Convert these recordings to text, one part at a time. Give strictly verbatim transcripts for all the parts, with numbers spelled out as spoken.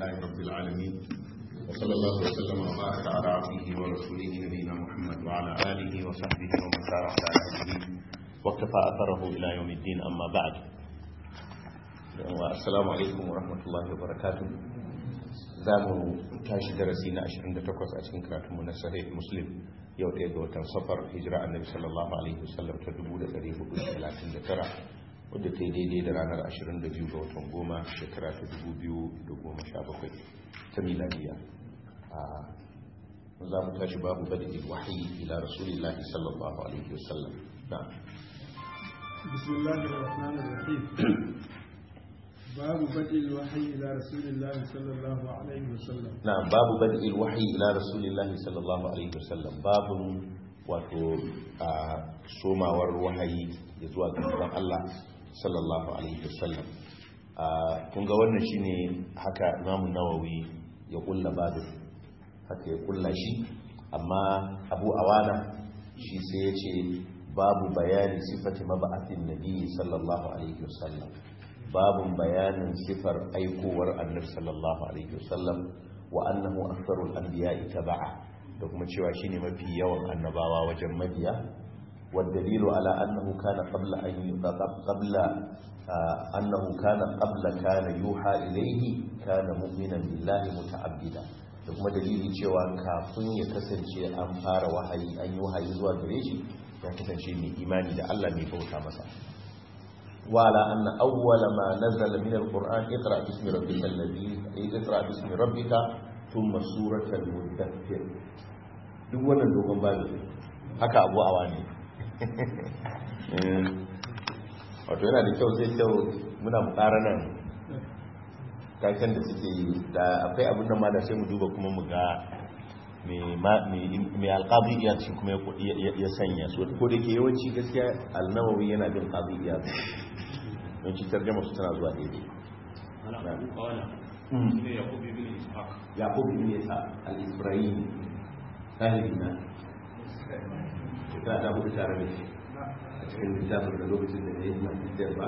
لله رب العالمين وصلى الله وسلم وبارك على عبده ورسوله نبينا محمد وعلى آله وصحبه ومن سار على هديه واقتفى أثره إلى يوم الدين. أما بعد، السلام عليكم ورحمة الله وبركاته. zamu tashi darasi na ashirin da takwas a cikin karatunmu na sahih muslim yau ɗaya ga watan safar hijira annabi sallallahu alaihi wasallam ta dubu da ɗari hudu da talatin da tara wadda ta yi daidai da ranar ashirin da biyu ga watan goma shekara ta dubu biyu da goma sha bakwai ta miladiya. za mu tashi babu bada'il wahyi ila rasulillahi sallallahu alaihi wasallam. na'am bismillahir rahmanir rahim. باب بدء الوحي إلى رسول الله صلى الله عليه وسلم. نعم باب بدء الوحي إلى رسول الله صلى الله عليه وسلم. باب wato somawar wahayi ya zuwa ga Allah sallallahu alaihi wasallam. kun ga wannan shine haka Imam Nawawi ya kulla babu haka ya kulla shi, amma Abu Awana shi sai ya ce babu bayani sifati mab'athin nabi sallallahu alaihi wasallam, babun bayanin sifar aikowar annabi sallallahu alaihi wasallam wa annahu aktharul anbiya'i taba'a, da kuma cewa shine mafi yawan annabawa wajen mabiya. wa dalilu ala annahu kana qabla an qabla annahu kana qabla kana yuha ilayhi kana mu'minan billahi muta'abbida, da kuma dalili cewa kafin ya kasance an fara wahayi an yi wahayi zuwa gare shi ya kasance mai imani da Allah mai bauta masa. وعلى أن أول ما نزل من القرآن اقرأ باسم ربك الذي اقرأ باسم ربك ثم سورة المدثر. duk wannan dogon babu haka Abu Awani wato yana da kyau sai kyau muna mukaranan kakan da suke yi da akwai abin da ma da sai mu duba kuma mu ga mai alƙazi iya shi kuma ya sanya su, ko da ke yawanci gaskiya al-Nawawi yana bin ƙazi iya yawanci tarjama su tana zuwa daidai. Yaqub ibn Ishaq al-Ibrahim sahibina ta da hudu tare da shi a cikin littafin da lokacin da ya yi masu da ba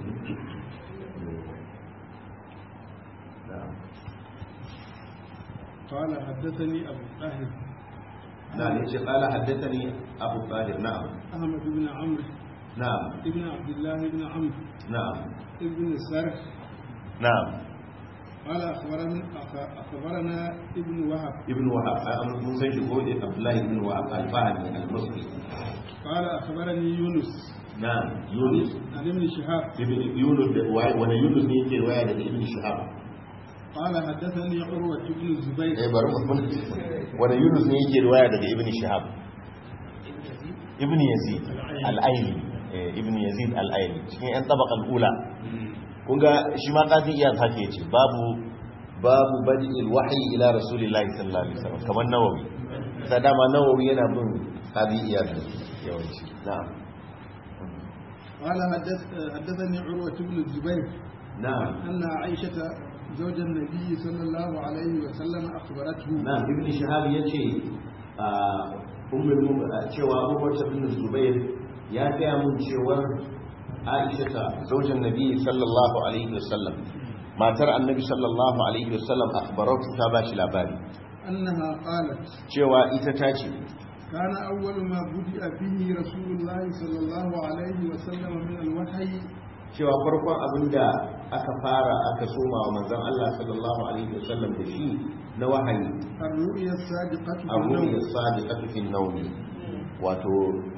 قال حدثني أبو طاهر. نعم قال حدثني أبو طاهر. نعم أحمد بن عمرو. نعم ابن عبد الله بن عمرو. نعم ابن سرح. نعم قال أخبرنا أخبرنا ابن وهب. ابن وهب موسى شهود عبد الله بن وهب الفهمي المصري. قال أخبرني يونس. نعم يونس عن ابن شهاب. يونس وانا يونس يجي رواية ابن شهاب. قال حدثني عروة بن الزبير. اي bari mu wanda Yunus ne yake riwaya daga Ibn Shihab. Ibn Yazid al-Aili, Ibn Yazid al-Aili cikin yan tabaka al-ula. kun ga shi ma qadi iya take yace babu babu badil wahyi ila rasulillahi sallallahu alaihi wasallam kamar Nawawi. sai dama Nawawi yana bin qadi iya yawanci. na'am قال حدثني عروة بن الزبير. نعم أن عائشة زوج النبي صلى الله عليه وسلم أخبرته. نعم ابن شهاب يجي أم المؤمنين cewa Abubakar bin Zubair ya gaya mun cewar Aisha zaujan Nabi sallallahu alaihi wasallam matar Annabi sallallahu alaihi wasallam akhbaratu ta bashi labari annaha qalat cewa ita ta ce kana awwalu ma budi'a bihi Rasulullah sallallahu alaihi wasallam min al-wahyi, cewa farkon abinda aka fara aka soma wa manzon Allah sallallahu alaihi wasallam da shi na wahayi ar-ru'ya as-sadiqatu ar-ru'ya as-sadiqatu fi an-nawm, wato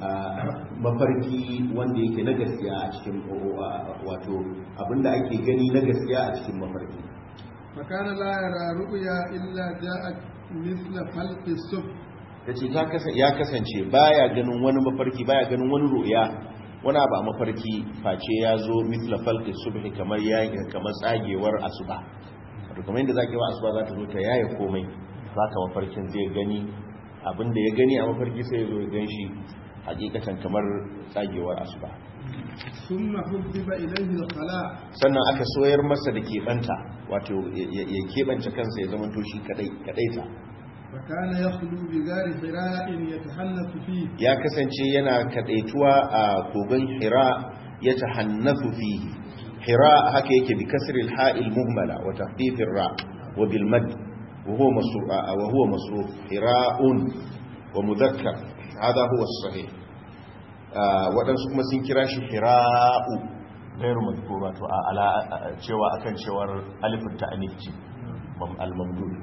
mafarki wanda yake na gaskiya a cikin wato abinda ake gani na gaskiya a cikin mafarki. fakana la yara ru'ya illa ja'at mithla falq as-sub, tace ta kasance ya kasance baya ganin wani mafarki baya ganin wani ru'ya wani abu a mafarki face ya zo mitla falqi subhi kamar yayin kamar tsagewar asuba, wato kamar yadda zakewar asuba za ta zo ta yaye komai zaka mafarkin zai gani abinda ya gani a mafarki sai ya zo ya ganshi hakikatan kamar tsagewar asuba. thumma hubbiba ilayhi al-khala', sannan aka soyar masa da keɓanta, wato ya keɓance kansa ya zama to shi kadai kadaita. fakana yakhlu bi gari hira'in yatahannasu fihi, ya kasance yana kadaituwa a kogon hira yatahannasu fihi. hira haka yake bi kasril ha'il muhmala wa tahdhifir ra, wa bil mad wa huwa masruf wa huwa masruf hira'un wa mudhakkar hada huwa as-sahih wadansu kuma sun kira shi hira'u gairu mazkura to ala cewa akan cewar alifin ta'anif ce al-mamdud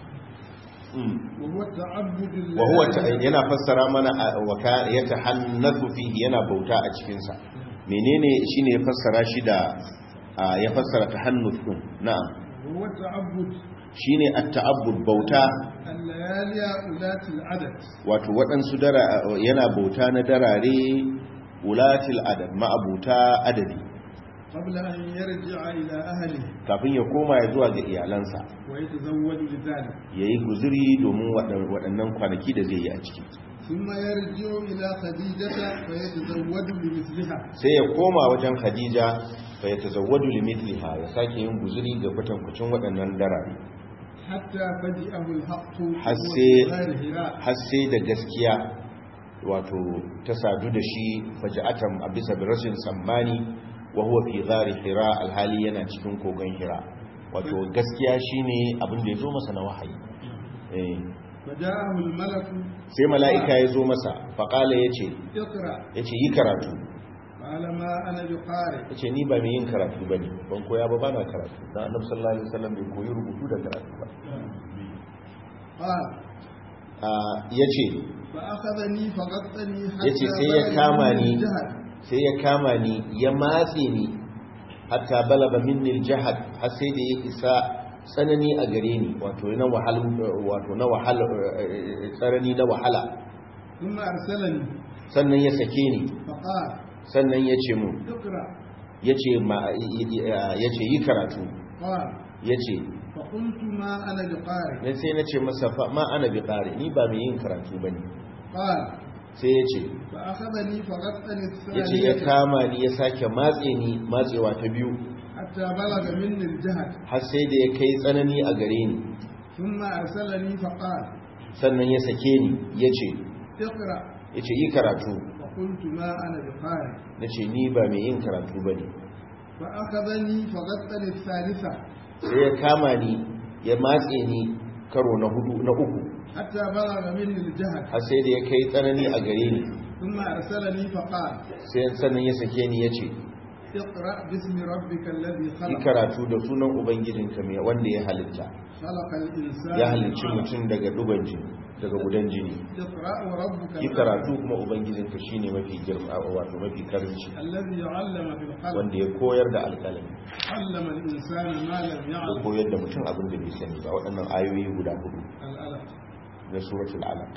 wa huwa yana fassara mana wa ya tahannathu fihi yana bauta a cikin sa menene shine ya fassara shi da ya fassara tahannuth din na'am huwa ta'abbud shine at-ta'abbud bauta al-layaliya ulatil adad wato wadansu dara yana bauta na darare ulatil adad ma'abuta adadi qabla an yarji'a ila ahli kafin ya koma ya zuwa ga iyalansa wa yatazawwaju lidhalik yayi guzuri domin waɗannan kwanaki da zai yi a ciki thumma yarji'u ila khadijata fa yatazawwaju limithliha sai ya koma wajen khadija fa yatazawwaju limithliha ya sake yin guzuri ga kwatankwacin waɗannan darare hatta faji'ahu al-haqqu har sai da gaskiya wato ta sadu da shi faji'atan a bisa rashin tsammani wa huwa fi ghari hira alhali yana cikin kogon hira wato gaskiya shine abin da yazo masa na wahayi eh faja'ahu al-malak sai mala'ika yazo masa fa qala yace iqra yace yi karatu qala ma ana biqari yace ni ba mai yin karatu bane ban koya ba bana karatu dan annabi sallallahu alaihi wasallam bai koyi rubutu da karatu ba qala ah yace fa akhadhani faqattani hatta yace sai ya kama ni sai ya kama ni ya matse ni hatta balaba minni aljahad har sai da ya isa tsanani a gare ni wato na wahala wato na wahala tsarani na wahala kuma arsalani sannan ya sake ni faqala sannan ya ce mu iqra yace ma yace yi karatu qala yace fa qultu ma ana biqari dan sai nace masa fa ma ana biqari ni ba mai yin karatu bane qala sai ya ce ya ce ya kama ni ya sake matse ni matsewa ta biyu hatta balaga minni aljahd har sai da ya kai tsanani a gare ni thumma arsalani faqala sannan ya sake ni ya ce iqra ya ce yi karatu fa qultu ma ana biqari na ce ni ba mai yin karatu ba ne fa akhadhani faqattani thalitha sai ya kama ni ya matse ni karo na hudu na uku hatta balaga minni aljahd har sai da ya kai tsanani a gare ni thumma arsalani faqala sai sannan ya sake ni ya ce iqra bismi rabbika alladhi yi khalaq karatu da sunan ubangijinka mai wanda ya halitta khalaqal insana ya halicci mutum daga duban jini daga gudan jini iqra wa rabbuka yi karatu kuma ubangijinka shine mafi girma wato mafi karinci alladhi 'allama bil qalam wanda ya koyar da alƙalami 'allama al insana ma lam ya ya'lam koyar da mutum abin da bai sani ba waɗannan ayoyi guda hudu al-alaq na suratul alaq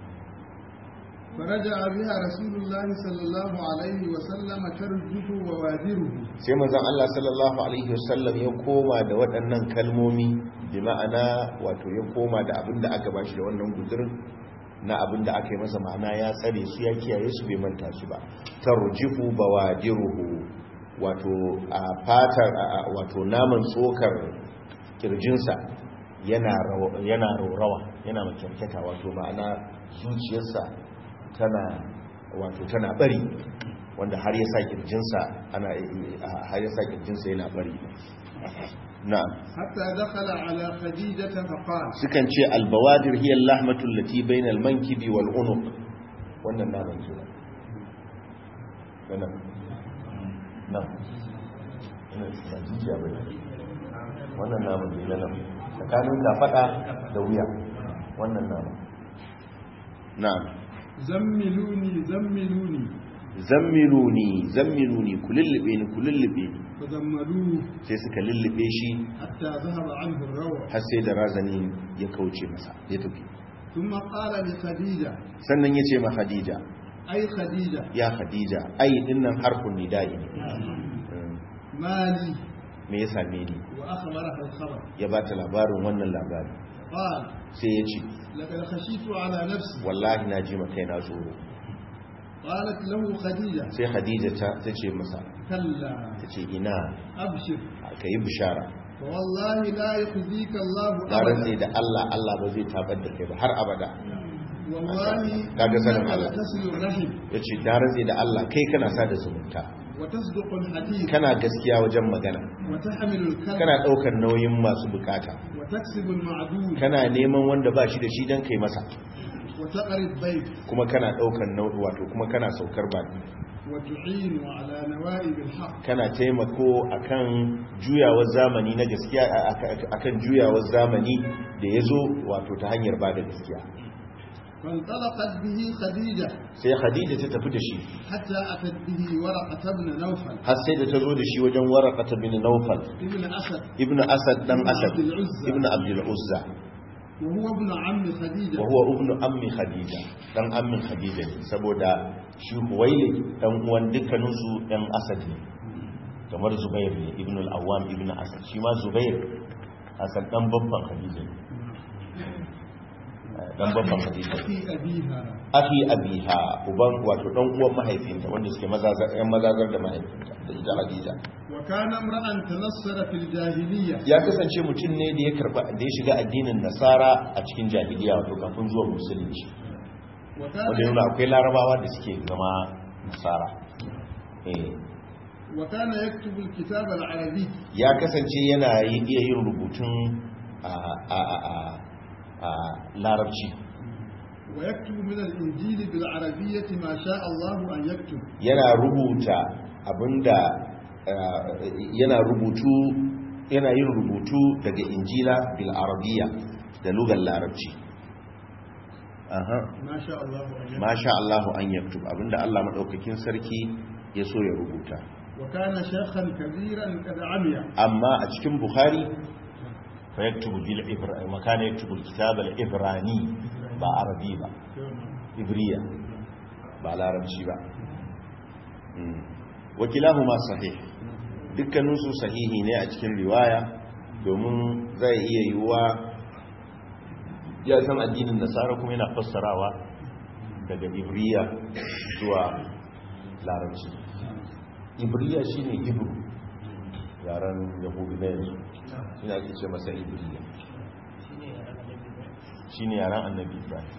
فرجع بها رسول الله صلى الله عليه وسلم ترجف ووادره sai manzon Allah sallallahu alaihi wasallam ya koma da waɗannan kalmomi bi ma'ana wato ya koma da abin da aka bashi da wannan guzurin na abin da aka yi masa ma'ana ya tsare su ya kiyaye su bai manta su ba tarjifu bawadiruhu wato a fatar wato naman tsokar kirjinsa yana yana rawa yana makyarketa wato ma'ana zuciyarsa tana wato tana bari wanda har ya sa kirjinsa ana har ya sa kirjinsa yana bari na'am hatta dakhala ala khadijata faqala sukan ce albawadir hiya al-lahmatu allati bayna al-mankibi wal unuq wannan naman ce wannan nan ina jiya bane wannan naman ne nan tsakanin kafada da wuya wannan naman na'am zammiluni zammiluni zammiluni zammiluni kulullube ni kulullube ni fazammaluhu sai suka lullube shi hatta zahaba anhu ar-rawa har sai da razani ya kauce masa ya tafi thumma qala li khadija sannan yace ma khadija ay khadija ya khadija ai dinnan harfun nida'i ne mali me ya same ni wa akhbaraha al-khabar ya bata labarin wannan labarin qala sai ya ce laqad khashitu ala nafsi wallahi na ji maka na tsoro qalat lahu khadija sai khadija ta ce masa kalla ta ce ina abshir ka yi bishara wallahi la yukhzika Allah na rantse da Allah Allah ba zai tabar da kai ba har abada wallahi kaga sanin Allah tasilu rahim yace da rantse da Allah kai kana sa da zumunta وتصدق الحديث kana gaskiya wajen magana, وتحمل الكلب kana daukar nauyin masu bukata, وتكسب المعدوم kana neman wanda ba shi da shi dan kai masa, وتقري الضيف kuma kana daukar nauyi wato kuma kana saukar baki, وتعين على نوائب الحق kana taimako akan juyawar zamani na gaskiya akan juyawar zamani da yazo wato ta hanyar bada gaskiya. فانطلقت به خديجة sai Khadija ta tafi da shi حتى أتت به ورقة بن نوفل har sai da ta zo da shi wajen Waraqata bin Nawfal ابن أسد ibn Asad dan Asad عبد العزى. ibn Abdul Uzza وهو ابن عم خديجة wa huwa ibn ammi Khadija dan ammin Khadija ne saboda shi Huwailid dan uwan dukkanin su dan Asad ne kamar Zubair ne ibn al-Awwam ibn Asad shi ma Zubair Asad dan babban Khadija ne dan babban Khadija أخي أبيها akhi abiha uban wato dan uwan mahaifinta wanda suke mazazar yan mazazar da mahaifinta da ita Khadija. وكان امرأ تنصر في الجاهلية Ya kasance mutum ne da ya karba da ya shiga addinin Nasara a cikin jahiliya wato kafin zuwa musulunci. وكان Wanda yana akwai larabawa da suke zama Nasara. Eh وكان يكتب الكتاب العربي ya kasance yana yi- iya yin rubutun a a a a- a larabci. ويكتب من الإنجيل بالعربية ما شاء الله أن يكتب Yana rubuta abinda ah, yana rubutu yana yin rubutu daga Injila bil Arabiyya da lugar larabci. Aha. ما شاء الله أن يكتب Masha Allah an yaktub abinda Allah madaukakin sarki ya so ya rubuta. وكان شيخا كبيرا قد عمي Amma a cikin Bukhari fa yaktubu bil ibra makana yaktubu al kitab al ibrani ba arabi ba ibriya ba larabci ba. Mm. wakilahuma sahih dukkanin su sahihi ne a cikin riwaya domin zai iya yiwuwa ya san addinin nasara kuma yana fassarawa daga ibriya zuwa larabci. Ibriya shine Hebrew yaren Yahudu na yanzu shine ake ce masa Ibriya shine yaren Annabi Ibrahim.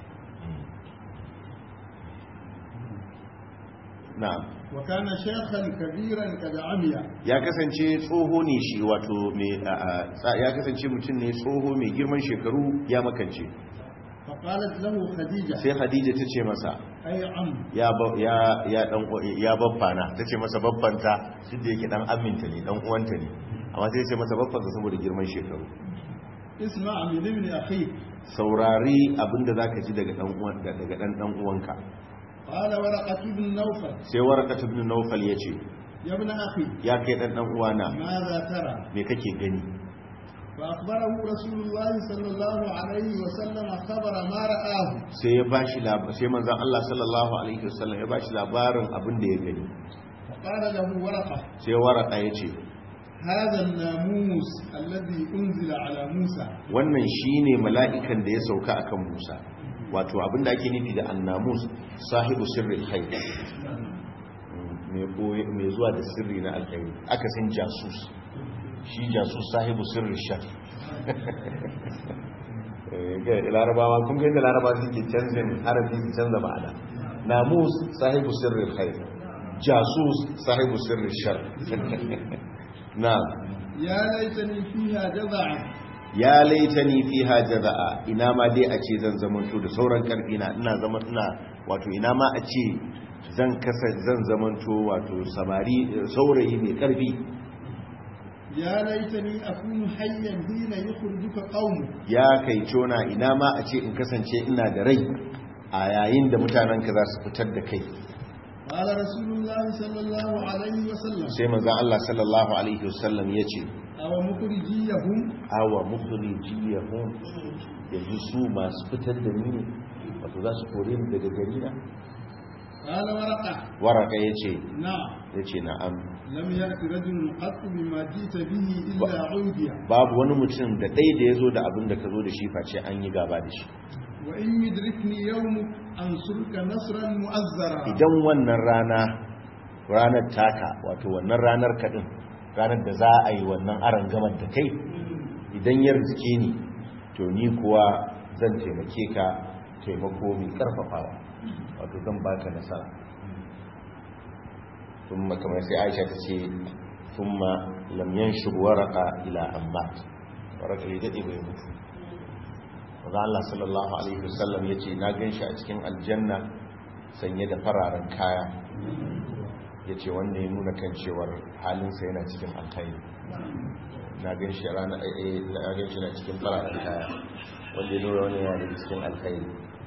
Na'am وكان شيخا كبيرا قد عمي ya kasance tsoho ne shi wato mai a- a- ya kasance mutum ne tsoho mai girman shekaru ya makance. فقالت له خديجة Sai Khadija ta ce masa أي عم ya ba- ya ya dan ya babbana tace masa babbanta shi da yake dan aminta ne dan uwanta ne amma sai ce masa babbanta saboda girman shekaru. اسمع من ابن أخيك Saurari abinda zaka ji daga dan uwan daga dan dan uwanka. قال ورقة بن نوفل Sai Waraqat ibn Nawfal yace يا ابن أخي ya kai dan dan uwana ماذا ترى me kake gani. فأخبره رسول الله صلى الله عليه وسلم خبر ما رآه Sai ya bashi labarin sai manzon Allah sallallahu alaihi wasallam ya bashi labarin abinda ya gani. فقال له ورقة Sai Waraqa yace هذا الناموس الذي أنزل على موسى wannan shine mala'ikan da ya sauka akan Musa wato abinda ake nufi da annamus sahibu sirril khair mai boye mai zuwa da sirri na alkhairi aka san jasus shi jasus sahibu sirril shar eh ga larabawa kun ga da larabawa suke canza harafi su canza ma'ana namus sahibu sirril khair jasus sahibu sirril shar na يا ليتني فيها جذعا ya laitani fiha jaza'a ina ma dai a ce zan zamanto da sauran karfi na ina zaman ina wato ina ma a ce zan kasa zan zamanto wato samari saurayi mai karfi. يا ليتني أكون حيا حين يخرجك قومك Ya kai cona ina ma a ce in kasance ina da rai a yayin da mutanenka za su fitar da kai. قال رسول الله صلى الله عليه وسلم Sai manzon Allah sallallahu alaihi wasallam yace أو مخرجيهم awa mukhrijiyahum yanzu su masu fitar da ni ne wato za su kore ni daga gari na. قال ورقة Waraka yace نعم yace na'am لم يأت رجل قط بما جئت به إلا عوديا babu wani mutum da ɗaya da ya zo da abin da ka zo da shi face an yi gaba da shi. وإن يدركني يومك أنصرك نصرا مؤزرا Idan wannan rana ranar taka wato wannan ranar kaɗin ranar da za a yi wannan aron gamar da kai idan ya rizike ni to ni kuwa zan taimake ka taimako mai ƙarfafawa wato zan baka nasara. thumma kamar sai Aisha ta ce thumma lam yanshub waraqa ila ammat waraka ya dade bai mutu manzo Allah sallallahu alaihi wasallam yace na ganshi a cikin aljanna sanye da fararen kaya yace wanda ya nuna kan cewar halinsa yana cikin alkhairi na ganshi rana eh na ganshi na cikin fararen kaya wanda ya nuna wani yana cikin alkhairi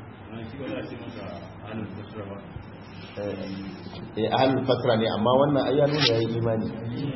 eh ahlul fatra ne amma wannan ai ya nuna yayi imani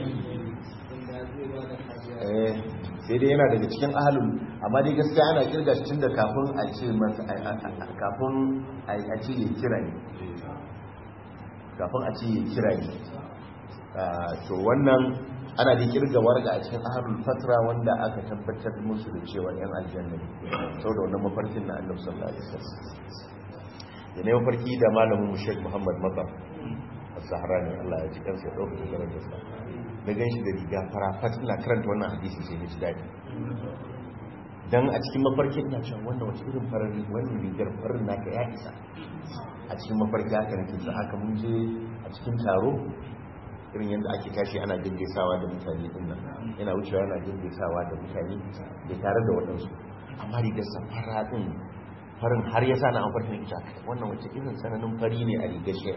eh sai dai yana daga cikin ahlul amma dai gaskiya ana kirga shi tunda kafin a ce masa kafin a ce ya kira ne kafin a ce ya kira ne to wannan ana da kirga warga a cikin ahlul fatra wanda aka tabbatar musu da cewa yan aljanna ne saboda wannan mafarkin na Annabi sallallahu alaihi wasallam da ne mafarki da malamin Sheikh Muhammad Matar as-Sahrani Allah ya ji kansa ya dauka darajar sa da ganshi da riga fara fatila karanta wannan hadisi sai ne ji dadi dan a cikin mafarkin ina cewa wannan wata irin farar wannan rigar farin naka ya isa a cikin mafarki haka nake so haka mun je a cikin taro irin yadda ake tashi ana gaggesawa da mutane din nan yana wucewa yana gaggesawa da mutane da tare da waɗansu amma rigar safara din farin har ya sa na an farko ne ita wannan wace irin sananin fari ne a rigar shi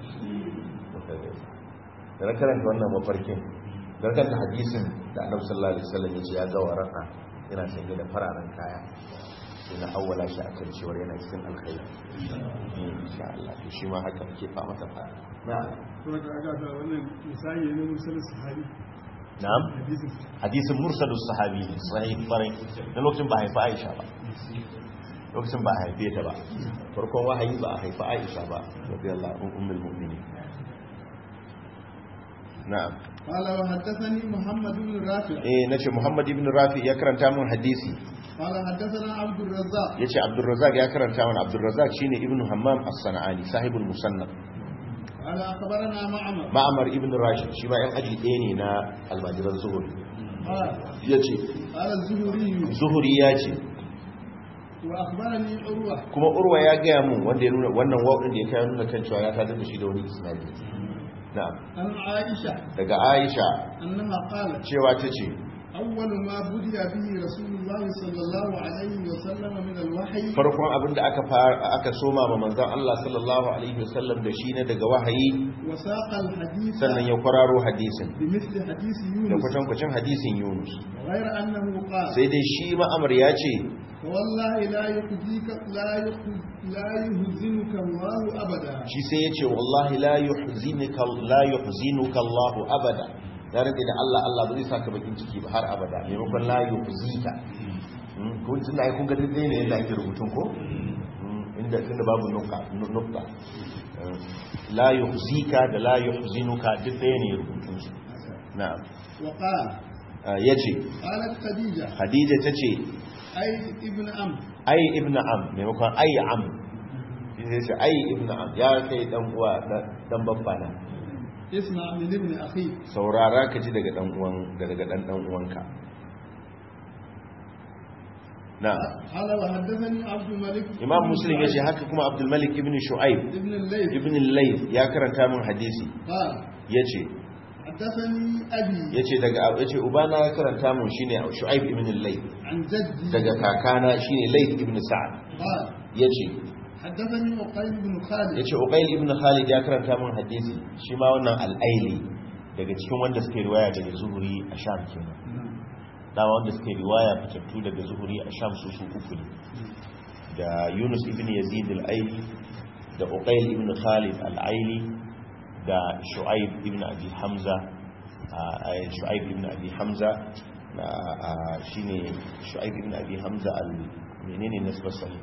da na karanta wannan mafarkin da karanta hadisin da Annabi sallallahu alaihi wasallam ya ce ya ga waraka yana sanye da fararen kaya sai na awwala shi a kan cewar yana cikin alkhairi insha Allah to shi ma haka ke fa mata fa na'am kuma da aka ga wannan misali ne musalin sahabi na'am hadisin mursalus sahabi sahih farin da lokacin ba haifa Aisha ba lokacin ba haife ta ba farkon wahayi ba a haifa Aisha ba radiyallahu ummul mu'minin na'am qala wa haddathani Muhammad ibn Rafi' eh nace Muhammad ibn Rafi' ya karanta min hadisi qala haddathana Abdul Razzaq yace Abdul Razzaq ya karanta min Abdul Razzaq shine ibn Hammam as-Sana'ani sahibul musannaf qala akhbarana Ma'mar Ma'mar ibn Rashid shi ba yan aji ɗaya ne na almajiran Zuhri yace qala Zuhri Zuhri yace wa akhbarani Urwa kuma Urwa ya ga mun wanda ya nuna wannan wa'udin da ya kai nuna kan cewa ya tada da shi da wani isnadi na'am an Aisha daga Aisha annaha qalat cewa tace awwal ma budiya bihi rasulullah sallallahu alaihi wa sallam min alwahyi farkon abinda aka aka soma ma manzon Allah sallallahu alaihi wa sallam da shi ne daga wahayi wa saqa alhadith sannan ya kwararo hadisin bimithli hadith da Yunus kwatan kwacin hadisin Yunus ghayra annahu qala sai dai shi ma'amar ya ce wallahi la yukhzika la yukhz la yuhzinuka Allah abada shi sai ya ce wallahi la yuhzinuka la yuhzinuka Allah abada ya rage da Allah Allah ba zai saka bakin ciki ba har abada maimakon la yuhzika kun tunda ai kun ga duk ne yadda ake rubutun ko inda tunda babu nukta nukta la yuhzika da la yuhzinuka duk ne rubutun su na'am wa qala yace qalat khadija khadija tace ay ibn am ai ibn am maimakon ai am sai ce ai ibn am ya kai dan uwa dan babba na isma min ibn akhi saurara ka ji daga dan uwan daga dan dan uwanka na qala wa haddathani abdul malik imam muslim yace haka kuma abdul malik ibn shu'aib ibn al-layth ibn al-layth ya karanta min hadisi qala yace haddathani abi yace daga yace ubana ya karanta min shine shu'aib ibn al-layth an jaddi daga kakana shine layth ibn sa'd qala yace haddathani uqayl ibn khalid yace uqayl ibn khalid ya karanta min hadisi shi ma wannan al-aili daga cikin wanda suke riwaya daga zuhuri a sham kenan dawa wanda suke riwaya fitattu daga zuhuri a sham su su uku ne da yunus ibn yazid al-aili da uqayl ibn khalid al-aili da shu'aib ibn abi hamza shu'aib ibn abi hamza shine shu'aib ibn abi hamza al menene nasbar sahih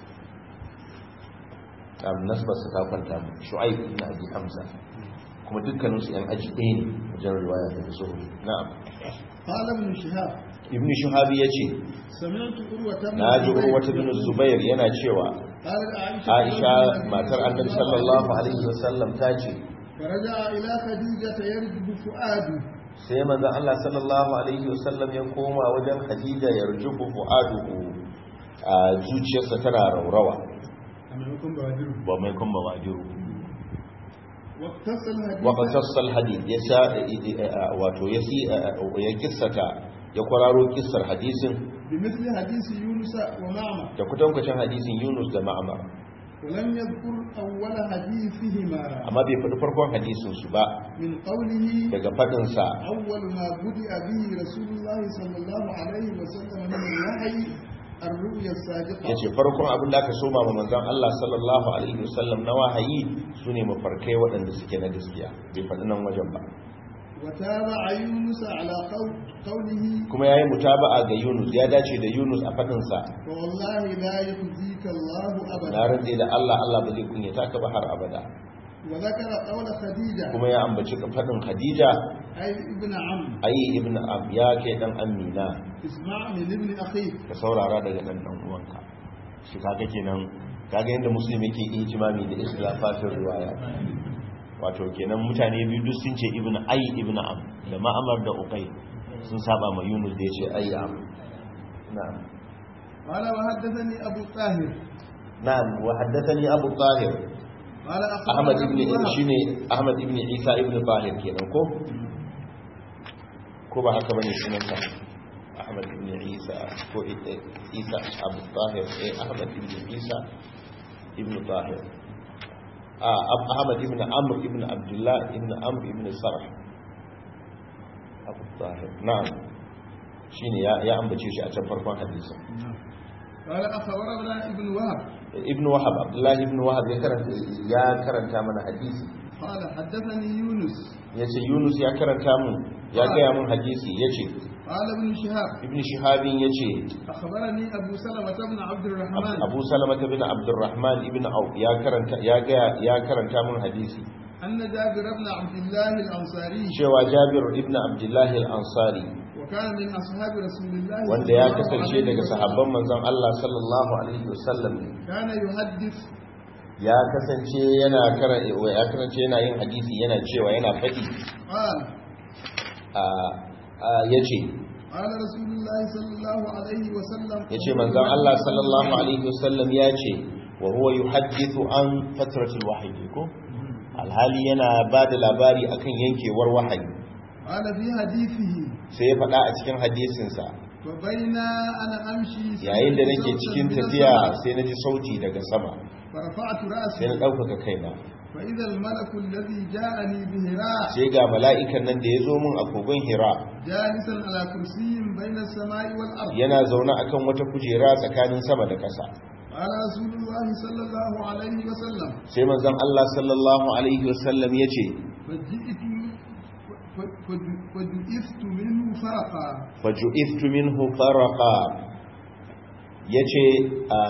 am nasbar sa ta kwanta shu'aib ibn abi hamza kuma dukkanin su yan aji ɗaya ne wajen riwaya daga zuhuri na'am qala ibn shihab ibn shihab yace sami'tu urwata naji urwata bin zubair yana cewa qalat aisha matar annabi sallallahu alaihi wasallam ta ce فرجع إلى خديجة يرجب فؤاده sai manzo Allah sallallahu alaihi wasallam ya koma wajen Khadija yarjubu fuaduhu a zuciyarsa tana raurawa amma kun ba wajiru ba mai kun ba wajiru واقتص الحديث وقتص الحديث يسا wato yasi ya kissata ya kwararo kissar hadisin بمثل حديث يونس ومعمر da kutankucin hadisin Yunus da Ma'mar ولم يذكر أول حديثهما amma bai faɗi farkon hadisin su ba من قوله daga fadin sa أول ما بدأ به رسول الله صلى الله عليه وسلم من الوحي الرؤيا الصادقة yace farkon abin da aka soma ma manzon Allah sallallahu alaihi wasallam na wahayi sune mafarkai waɗanda suke na gaskiya bai faɗi nan wajen ba وتابع يونس على قول قوله kuma yayi mutaba'a ga Yunus ya dace da Yunus a fadin sa والله لا يخزيك الله na أبدا rantse da Allah Allah ba zai kunyata ka ba har abada وذكر قول خديجة kuma ya ambaci fadin Khadija أي ابن عم ai ibn am ya kai dan amina اسمع من ابن أخيك ka saurara daga dan dan uwanka shi kaga kenan kaga yanda musulmi yake ijmami da ikhtilafatin riwaya wato kenan mutane biyu duk sun ce ibn ai ibn am da ma'amar da uqay sun saba ma Yunus da yace ai am na'am قال وحدثني أبو طاهر na'am wa haddathani abu tahir قال ahmad أخبرنا ibn أبو وهب shine ahmad ibn isa ibn tahir kenan ko ko ba haka bane sunansa ahmad ibn isa ko isa abu tahir eh ahmad ibn isa ibn tahir ah ahmad ibn amr ibn abdullah ibn amr ibn sarh abu tahir na'am shine ya ya ambace shi a can farkon hadisin قال أخبرنا ابن وهب ibn wahab abdullah ibn wahab ya karanta ya karanta mana hadisi قال حدثني يونس yace yunus ya karanta mun ya gaya mun hadisi yace قال ابن شهاب ibn shihabin yace أخبرني أبو سلمة بن عبد الرحمن abu salama ibn abdurrahman ibn auf ya karanta ya gaya ya karanta mun hadisi أن جابر بن عبد الله الأنصاري cewa jabir ibn abdullah al-ansari وكان من أصحاب رسول الله wanda ya kasance daga sahabban manzon Allah sallallahu alaihi wasallam كان يحدث ya kasance yana karanta ya kasance yana yin hadisi yana cewa yana fadi قال a yace قال رسول الله صلى الله عليه وسلم yace manzon Allah sallallahu alaihi wasallam yace wa huwa yuhaddithu an fatratil wahyi ko alhali yana bada labari akan yankewar wahayi قال في حديثه sai ya faɗa a cikin hadisinsa فبين أنا أمشي yayin da nake cikin tafiya sai na ji sauti daga sama فرفعت sai رأسي na ɗaukaka kaina فإذا الملك الذي جاءني بهراء sai ga mala'ikan nan da ya zo min a kogon hira جالسا على كرسي بين السماء والأرض yana zaune akan wata kujera tsakanin sama da ƙasa قال رسول الله صلى الله عليه وسلم sai manzon Allah sallallahu alaihi wasallam ya ce فجئت فجئت منه فرقا faju'iftu minhu faraqa yace a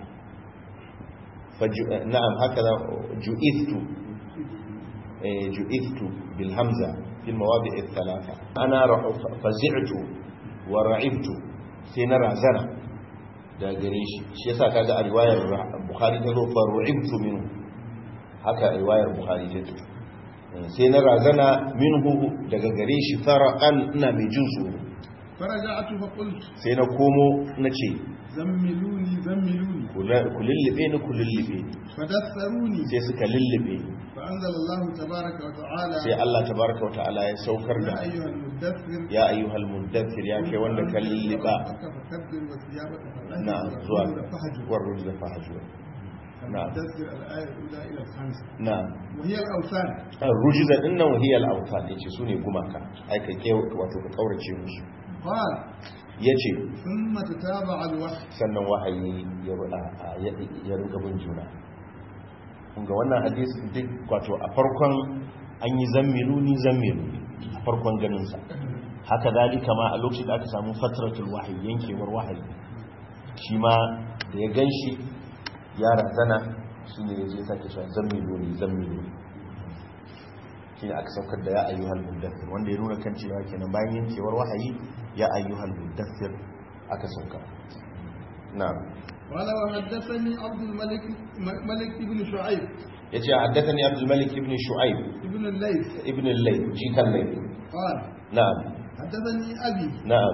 faju na'am haka ju'iftu eh ju'iftu bil hamza fil mawadi' al-thalatha ana fazi'tu wa ra'ibtu sai na razana da gare shi shi yasa kaga a riwayar bukhari ta zo fa ru'ibtu minhu haka a riwayar bukhari ta zo sai na razana minhu daga gare shi faraqan ina mai jin tsoro فرجعت فقلت sai na komo na ce زملوني زملوني ku lullube ni ku lullube ni فدثروني sai suka lullube ni فأنزل الله تبارك وتعالى sai Allah tabaraka wa ta'ala ya saukar يا da أيها المدثر ya ayyuhal muddathir ya kai wanda ka lulluba فكبر وثيابك فطهر na zuwa فهجر warruz da fahajur na المدثر الآية الأولى إلى الخامسة na وهي الأوثان rujiza dinnan wahiyal awtan yace sune gumaka ai ka ke wato ka kaurace musu قال yace ثم تتابع الوحي sannan wahayi ya ya rinka bin juna kun ga wannan hadisi duk wato a farkon an yi zammiluni zammiluni a farkon ganin sa haka dalika ma a lokacin da aka samu fatratul wahyi yankewar wahayi shi ma da ya ganshi ya razana shine yaje sake cewa zammiluni zammiluni shine aka saukar da ya ayyuhal muddathir wanda ya nuna kan cewa kenan bayan yankewar wahayi ya ayyuhal muddathir aka saukar na'am قال وحدثني عبد الملك ملك ابن شعيب yace haddathani abdul malik ibn shu'aib ابن الليث ibn al-layth jikan layth قال na'am حدثني أبي na'am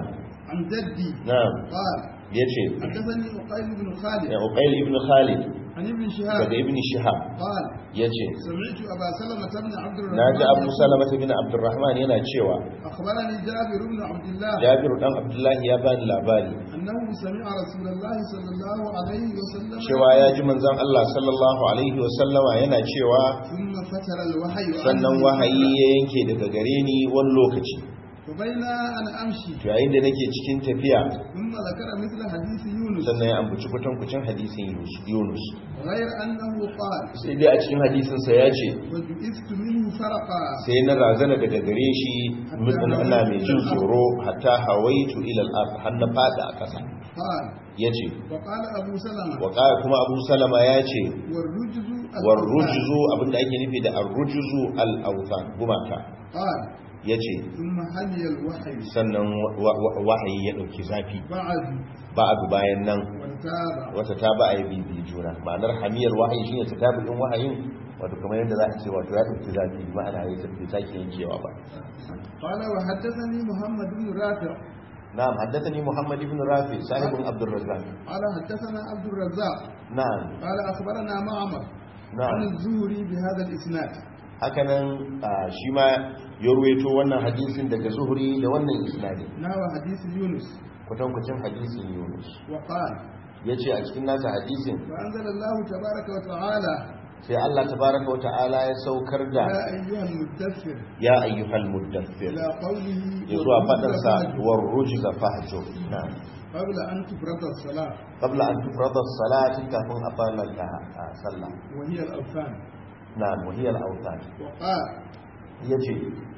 عن جدي na'am قال yace حدثني عقيل بن خالد Uqayl ibn Khalid عن ابن شهاب daga ibn Shihab قال yace سمعت أبا سلمة بن عبد naji الرحمن Abu Salama ibn Abdurrahman yana cewa أخبرني جابر بن عبد الله Jabir dan Abdullahi ya bani labari أنه سمع رسول الله صلى الله عليه وسلم cewa ya ji manzon Allah sallallahu alaihi wa sallama yana cewa ثم فتر الوحي sannan عني. wahayi ya yanke daga gare ni wani lokaci فبين أنا أمشي to yayin da nake cikin tafiya ثم ذكر مثل حديث يونس sannan ya ambaci kutankucin hadisin Yunus غير أنه قال sai dai a cikin hadisin sa ya ce وجئت منه فرقا sai na razana daga gare shi mutum ana mai jin tsoro hatta hawaitu ila al-ard har na fada a ƙasa قال yace وقال أبو سلمة wa qala kuma Abu Salama ya ce والرجز warrujuzu abinda ake nufi da arrujuzu al-awthan gumaka قال yace ثم حمي الوحي sannan wahayi ya dauki zafi بعد ba'adu bayan nan وانتاب wata ta ba a yi bibi juna ma'anar hamiyar wahayi shine ta tabi'in wahayin wato kamar yadda za a ce wato ya dauki zafi ma'ana ya tafi sake yankewa ba قال وحدثني محمد بن رافع na'am haddathani Muhammad ibn Rafi sahibun Abdul Razzaq قال حدثنا عبد الرزاق na'am قال أخبرنا معمر عن na'am الزهري بهذا الإسناد hakanan shi ma ya ruwaito wannan hadisin daga Zuhri da wannan isnadi نحو حديث يونس kwatankwacin hadisin Yunus وقال yace a cikin nasa hadisin فأنزل الله تبارك وتعالى sai Allah tabaraka wa ta'ala ya saukar da يا أيها المدثر ya ayyuhal muddathir إلى قوله yazo a fadar sa war rujza fahjur na'am قبل أن تفرض الصلاة qabla an tufrada as-salat kafin a farlanta sallah وهي الأوثان na'am wa hiya al-awtan وقال yace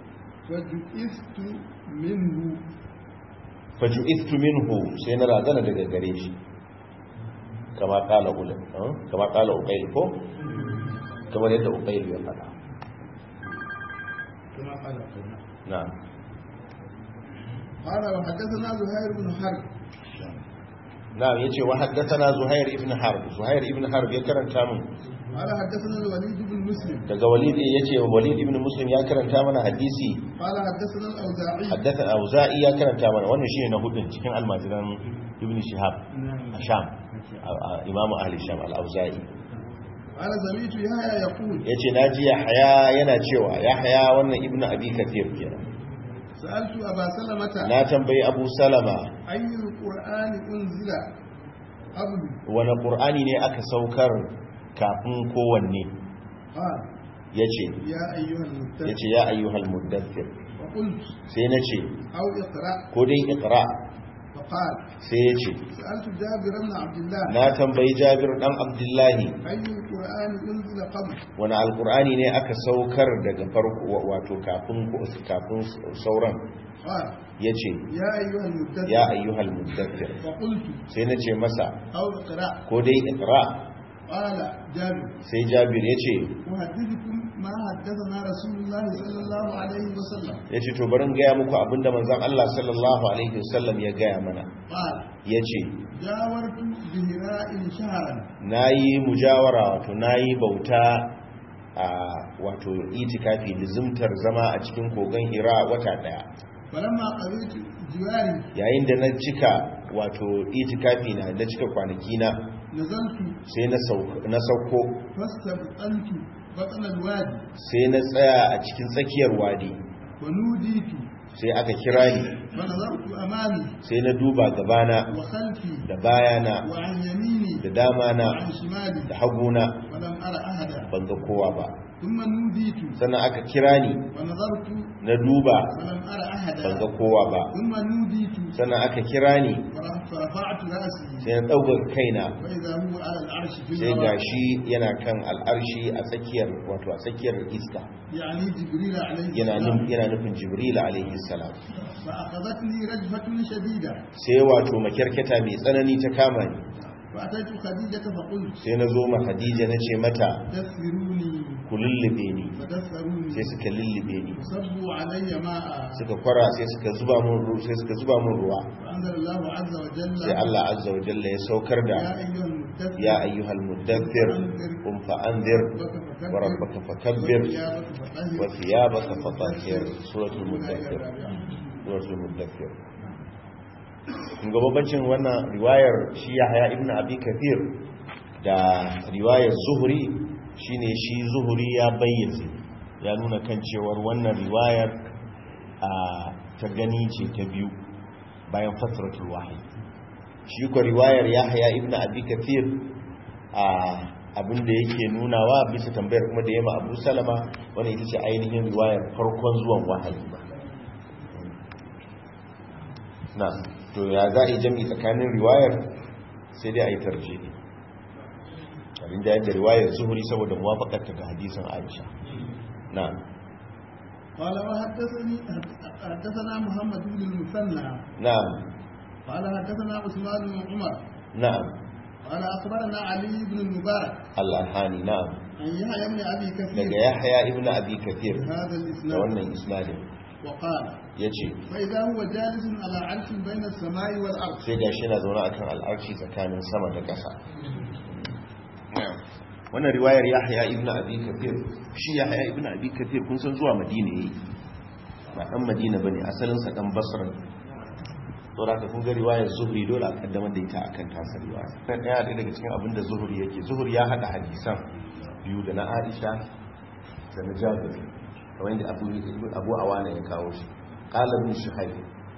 فجئت منه faju'ithtu minhu sai na razana daga gare shi kama kala ulul kama kala uqayl ko kamar yadda uqayl ya fada كما قال قلنا na'am قال وحدثنا زهير بن حرب na'am yace wa haddathana zuhair ibn harb zuhair ibn harb ya karanta mun قال حدثنا الوليد بن مسلم daga walid yace walid ibn muslim ya karanta mana hadisi قال حدثنا الأوزاعي haddatha auza'i ya karanta mana wannan shine na hudun cikin almajiran ibn shihab نعم. a sham imamu ahli sham al-auza'i قال سمعت يحيى يقول yace naji yahya yana cewa yahya wannan ibn abi kathir kenan سألت أبا سلمة na tambayi abu salama أي القرآن أنزل قبل wani qur'ani ne aka saukar kafin kowanne قال yace يا أيها المدثر yace ya ayyuhal muddathir فقلت sai nace أو اقرأ ko dai iqra فقال sai yace سألت جابر بن عبد الله na tambayi jabir dan abdullahi أي القرآن أنزل قبل wani alqur'ani ne aka saukar daga farko wato kafin kafin sauran قال yace يا أيها المدثر ya ayyuhal muddathir فقلت sai nace masa أو اقرأ ko dai iqra قال جابر sai jabir yace أحدثكم ما حدثنا رسول الله صلى الله عليه وسلم yace to bari in gaya muku abinda manzon Allah sallallahu alaihi wasallam ya gaya mana قال yace جاورت بهراء شهرا nayi mujawara wato nayi bauta a wato itikafi lizimtar zama a cikin kogon Hira wata daya فلما قضيت جواري yayin da na cika wato itikafi na da cika kwanaki na نزلت sai na sauko na sauko فاستبطنت بطن الوادي sai na tsaya a cikin tsakiyar wadi ونوديت sai aka kira ni فنظرت أمامي sai na duba gabana وخلفي da bayana وعن يميني da damana وعن شمالي da haguna ولم أرى أحدا ban ga kowa ba ثم نوديت sannan aka kira ni فنظرت na duba ولم أرى أحدا ban ga kowa ba ثم نوديت sannan aka kira ni فرفعت رأسي sai na ɗaukar kaina وإذا هو على العرش في sai الهواء gashi yana kan al'arshi a tsakiyar wato a tsakiyar iska يعني جبريل عليه yana السلام nufin yana nufin jibril alaihi salam فأخذتني رجفة شديدة sai wato makyarketa mai tsanani ta kama ni فأتيت خديجة فقلت sai na zo ma Khadija na ce mata دثروني ku lullube ni فدثروني sai suka lullube ni صبوا علي ماء suka kwara sai suka zuba mun ruwa sai suka zuba mun ruwa فأنزل الله عز وجل sai Allah azza wa jalla ya saukar da يا أيها المدثر ya ayyuhal muddathir qum fa anzir wa rabbaka fakabbir wa thiyabaka fatahhir suratul muddathir suratul muddathir kun ga babbancin wannan riwayar shi Yahya ibn Abi Kathir da riwayar Zuhri shine shi Zuhri ya bayyana ya nuna kan cewar wannan riwayar a ta gani ce ta biyu bayan fatratul wahyi shi ko riwayar Yahya ibn Abi Kathir a abinda yake nunawa bisa tambayar kuma da yamma Abu Salama wannan ita ce ainihin riwayar farkon zuwan wahayi ba na to ya za a yi jami'i tsakanin riwayar sai dai a yi tarjihi abin da yadda riwayar Zuhri saboda muwafaƙarta ga hadisin Aisha na قال وحدثني حدثنا محمد بن المثنى نعم قال حدثنا عثمان بن عمر نعم قال اخبرنا علي بن المبارك الأرحاني نعم عن يحيى بن ابي كثير daga Yahya ibn Abi Kathir هذا da الاسناد wannan isnadin وقال yace فاذا هو جالس على عرش بين السماء والارض sai ga shi yana zaune akan al'arshi tsakanin sama da ƙasa wannan riwayar Yahya ibn Abi Kathir shi Yahya ibn Abi Kathir kun san zuwa Madina yayi ba dan Madina bane asalin sa dan Basra to da kun ga riwayar Zuhri dole a kaddamar da ita akan tasa riwaya dan daya daga cikin abin da Zuhri yake Zuhri ya hada hadisan biyu da na Aisha da na Jabir kamar da Abu Abu Awana ya kawo shi qala ibn Shuhayb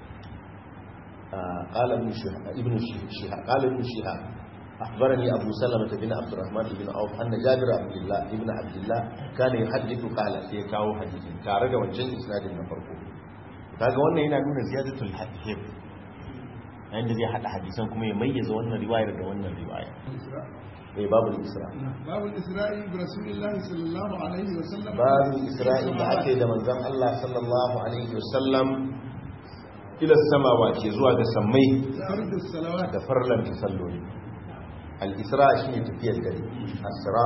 qala ibn Shuhayb ibn Shihab qala ibn Shihab أخبرني أبو سلمة بن عبد الرحمن بن عوف أن جابر عبد الله ابن عبد الله كان يحدث قال سيكاو حديث كارجا وجن إسناد المفرقو kaga wannan yana nuna ziyadatul hadith inda zai hada hadisan kuma ya mayyaza wannan riwayar da wannan riwaya eh babul isra babul isra'i bi rasulillahi sallallahu alaihi wa sallam babul isra'i da ake da manzon Allah sallallahu alaihi wa sallam ila samawati zuwa ga sammai fardus salawat da farlan salloli al-isra shine tafiyar dare asra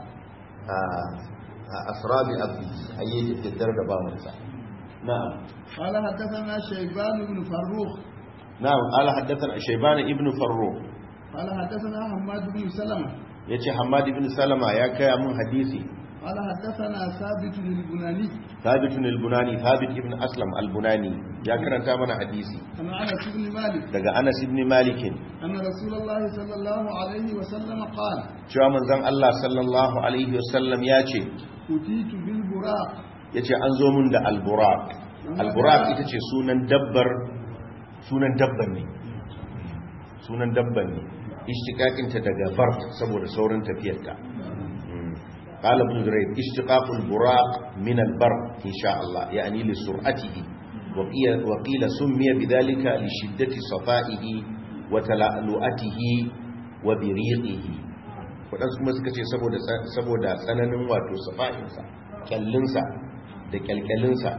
asra bi abdi ayi tafiyar da bawansa na'am قال حدثنا شيبان بن فروخ نعم قال حدثنا شيبان ابن فروخ قال حدثنا حماد بن سلمة yace Hammad ibn Salama ya kai mun hadisi قال حدثنا ثابت البناني ثابت البناني ثابت ibn Aslam al-Bunani ya karanta mana hadisi عن انس بن مالك daga Anas ibn Malik ان رسول الله صلى الله عليه وسلم قال cewa manzon Allah sallallahu alaihi wasallam ya ce utitu bil buraq yace an zo mun da al-buraq al-buraq ita ce sunan dabbar sunan dabban ne sunan dabban ne ishtiqaqin ta daga bar saboda saurin tafiyarta قال ابن دريد اشتقاق البراق من البر إن شاء الله يعني لسرعته وقيل, وقيل سمي بذلك لشدة صفائه وتلألؤته وبريقه waɗansu kuma suka ce saboda tsananin wato safa'insa kyallinsa da kyalkyalinsa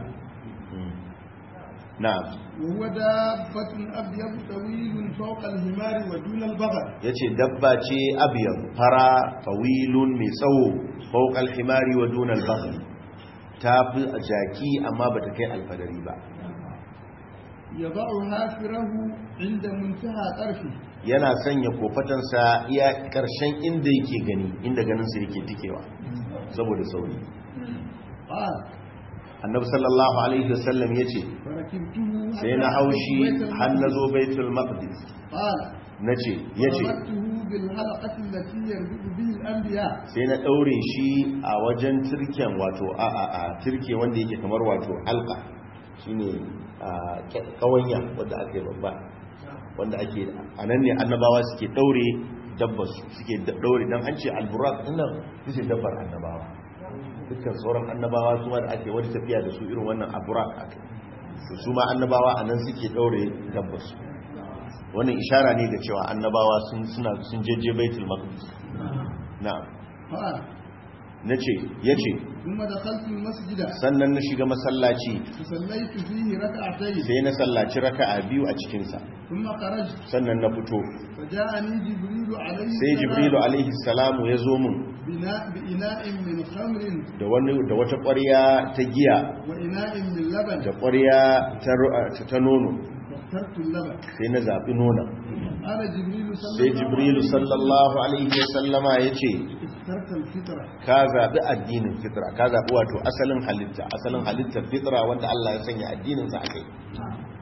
na'am وهو دابة أبيض طويل فوق الحمار ودون البغل yace dabba ce abyad fara tawilun mai tsawo fawqa al-himari wa duna al-baghl tafi jaki amma bata kai alfadari ba يضع هافره عند منتهى طرفه yana sanya kofatansa iya karshen inda yake gani inda ganin sa yake tikewa saboda sauri قال annabi sallallahu alaihi wasallam yace فركبته sai na haushi har nazo baitul maqdis قال nace yace وربطته بالحلقة التي يربط به الأنبياء sai na daure shi a wajen turken wato a a a turke wanda yake kamar wato alqa shine kawanya wanda ake babba wanda ake anan ne annabawa suke daure dabbar su suke daure dan an ce alburaq dinnan suke dabbar annabawa dukkan sauran annabawa su da ake wani tafiya da su irin wannan alburaq ake to su ma annabawa anan suke daure dabbar su wannan ishara ne ga cewa annabawa sun suna sun jeje baitul maqdis na'am قال nace yace ثم دخلت المسجد sannan na shiga masallaci فصليت فيه ركعتين sai na sallaci raka'a biyu a cikin sa ثم خرجت sannan na fito فجاءني جبريل عليه sai jibrilu alaihi salamu ya zo mun بناء بإناء من خمر da wani da wata ƙwarya ta giya وإناء من لبن da ƙwarya ta ru- ta nono فاخترت اللبن sai na zabi nonon قال جبريل صلى sai الله jibrilu عليه وسلم sallallahu alaihi wasallama yace اخترت الفطرة ka zabi addinin fitra ka zabi wato asalin halitta asalin halittar fitra wanda Allah ya sanya addinin sa akai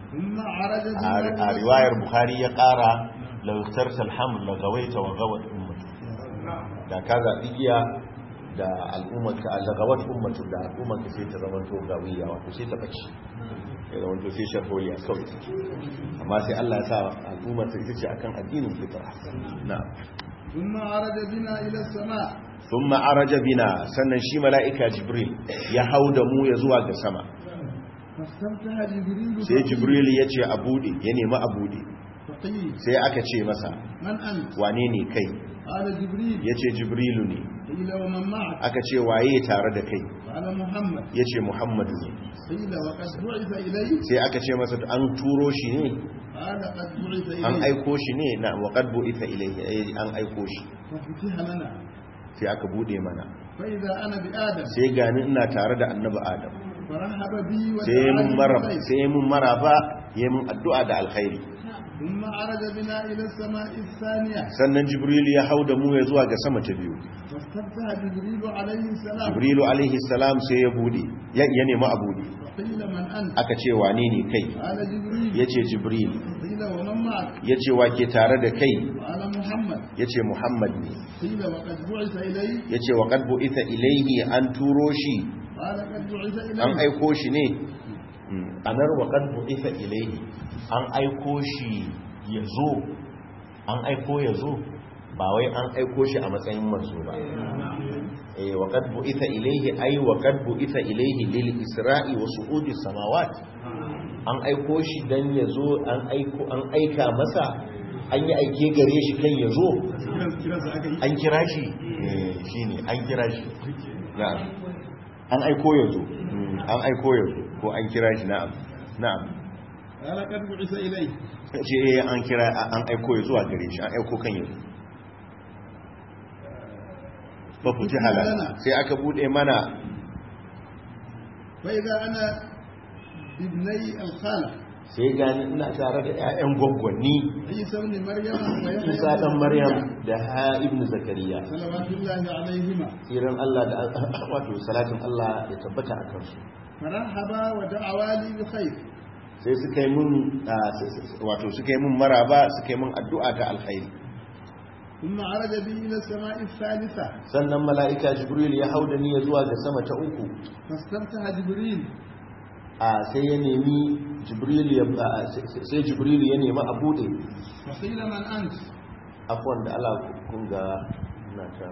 ثم عرج a riwayar bukhari ya kara lautar salham la gawaita wa gawat ummatu da ka zaɓi giya da al'ummarka la gawat ummatu da al'ummarka sai ta zama to gawiya wato sai ta bace ya zama to sai sharholiya kawai amma sai Allah ya sa al'ummar ta ita ce akan addinin fitra na'am thumma araja bina ila as-sama thumma araja bina sannan shi mala'ika jibril ya hauda mu ya zuwa ga sama fastamtaha jibril sai jibril ya ce a bude ya nemi a bude sai aka ce masa man ant wane ne kai qala jibril yace jibrilu ne qila wa man ma'ak aka ce waye tare da kai qala muhammad yace muhammadu ne qila wa qad bu'itha ilayhi sai aka ce masa an turo shi ne qala qad bu'itha ilayhi an aiko shi ne na wa qad bu'itha ilayhi an aiko shi fa futiha lana sai aka bude mana fa idha ana bi adam sai gani ina tare da annabi adam farahaba bi wa sai mun maraba sai mun maraba yayin mun addu'a da alkhairi ثم عرج بنا إلى السماء الثانية sannan jibril ya hauda mu ya zuwa ga sama ta biyu فاستفتح جبريل عليه السلام jibril alaihi salam sai ya bude ya ya nemi a bude قيل من أنت aka ce wane ne kai قال جبريل yace jibril قيل ومن معك yace wa ke tare da kai قال محمد yace muhammad ne قيل وقد بعث إليه yace wa qad bu'itha ilayhi an turo shi قال قد بعث an إليه aiko shi ne anar wa qad bu'itha ilayhi an aiko shi yazo an aiko yazo ba wai an aiko shi a matsayin manzo ba eh wa qad bu'itha ilayhi ay wa qad bu'itha ilayhi lil isra'i wa su'udi samawat an aiko shi dan yazo an aiko an aika masa an yi aike gare shi kan yazo an kira shi eh shine an kira shi na'am an aiko yazo an aiko yazo ko an kira shi na'am na'am قال قد بعث إليه ce an kira an aiko ya zuwa gare shi an aiko kan yanzu ba ku ji halala sai aka bude mana فإذا أنا ابني الخالة sai gani ina tare da ƴaƴan gwaggwanni عيسى بن مريم ويحيى Isa dan Maryam da ha ibnu Zakariya صلوات الله عليهما tsiran Allah da wato salatin Allah ya tabbata a kansu فرحبا ودعوا لي بخير sai suka yi mun wato suka yi mun maraba suka yi mun addu'a ta alkhairi ثم عرج بي إلى السماء الثالثة sannan mala'ika jibril ya hauda ni ya zuwa ga sama ta uku فاستفتح جبريل a sai ya nemi jibril ya sai jibril ya nemi a bude فقيل من أنت afwan da Allah kun ga ina ta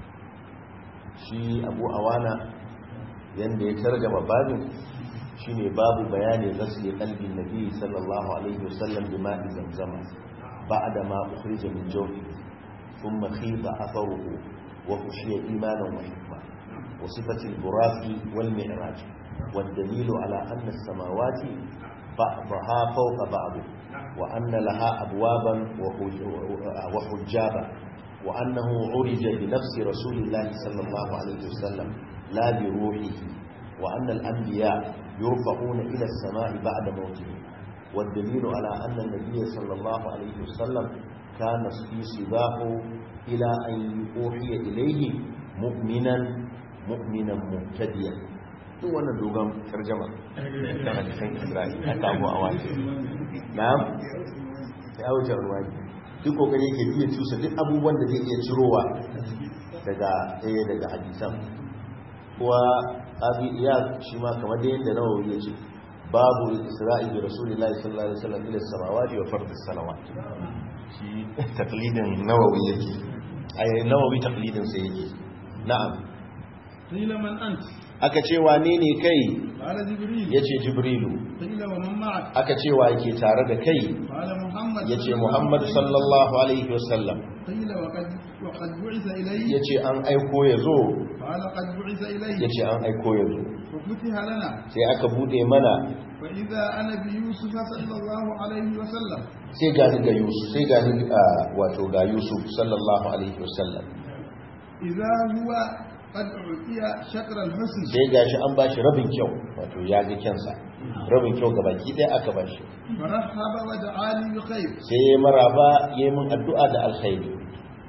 shi Abu Awana yanda ya tarjama babin shine babu bayani ghasli qalbi nabi sallallahu alaihi wasallam bima'i zamzam ba'da ma ukhrija min jawfi thumma khiba atharuhu wa khushiya imanan wa hikma wa sifati al-buraqi wal mi'raj wad dalil ala anna as-samawati ba'daha fawqa ba'd wa anna laha abwaban wa hujjaba wa annahu urija bi nafsi rasulillahi sallallahu alaihi wasallam la bi ruhihi وأن الأنبياء يرفعون إلى السماء بعد موتهم والدليل على أن النبي صلى الله عليه وسلم كان في صباه إلى أن يوحي إليه مؤمنا مؤمنا مهتديا هو أنا دوغم ترجمة كان حديثاً إسرائيل أتابع أواجه نعم أوجه الواجه duk kokari yake iya cusa duk abubuwan da zai iya cirowa daga ɗaya daga hadisan kuwa abi iya shi ma kamar da yadda nawawi ya ce babu isra'i bi rasulillahi sallallahu alaihi wasallam ila samawati wa fardis salawat shi taqlidin nawawi yake ai nawawi taqlidin sai yake na'am qila man ant aka ce wane ne kai qala jibril yace jibrilu qila wa man ma'ak aka ce wa yake tare da kai qala muhammad yace muhammad sallallahu alaihi wasallam qila wa qad wa qad bu'itha ilayhi yace an aiko yazo qala qad bu'itha ilayhi yace an aiko yazo fa futiha lana sai aka bude mana fa idha ana bi yusuf sallallahu alaihi wasallam sai ga ga yusuf sai ga wato ga yusuf sallallahu alaihi wasallam idha huwa qad u'tiya shatr al-husn sai gashi an bashi rabin kyau wato ya ga kyansa rabin kyau gabaki ɗaya aka bashi farahaba wa da'ali bi khair sai maraba yayi mun addu'a da alkhairi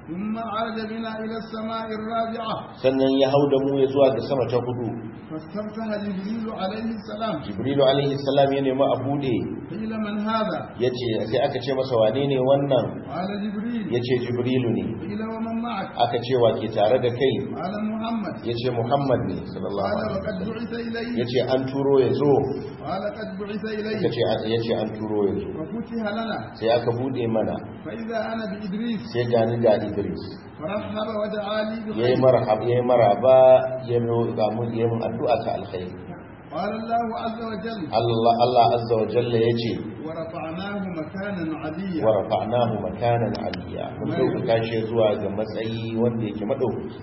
ثم عرج بنا إلى السماء الرابعة sannan ya hau da mu ya zuwa ga sama ta hudu فاستفتح جبريل عليه السلام jibrilu alaihi salam ya nemi a bude قيل من هذا yace sai aka ce masa wane ne wannan قال جبريل yace jibrilu ne قيل ومن معك aka ce wa ke tare da kai قال محمد yace muhammad ne sallallahu قال alaihi وقد wasallam بعث إليه yace an turo ya zo قال قد بعث إليه yace yace an turo ya zo ففتح لنا sai aka bude mana فإذا أنا بإدريس sai gani da idris فرحب ودعا لي yayi بخير marhaba yayi maraba ya roƙa mu yayi mun addu'a ta alkhairi قال الله عز وجل Allah Allah azza wa jalla yace ورفعناه مكانا عليا wa rafa'nahu makanan aliyya mun dauka shi zuwa ga matsayi wanda yake madaukaki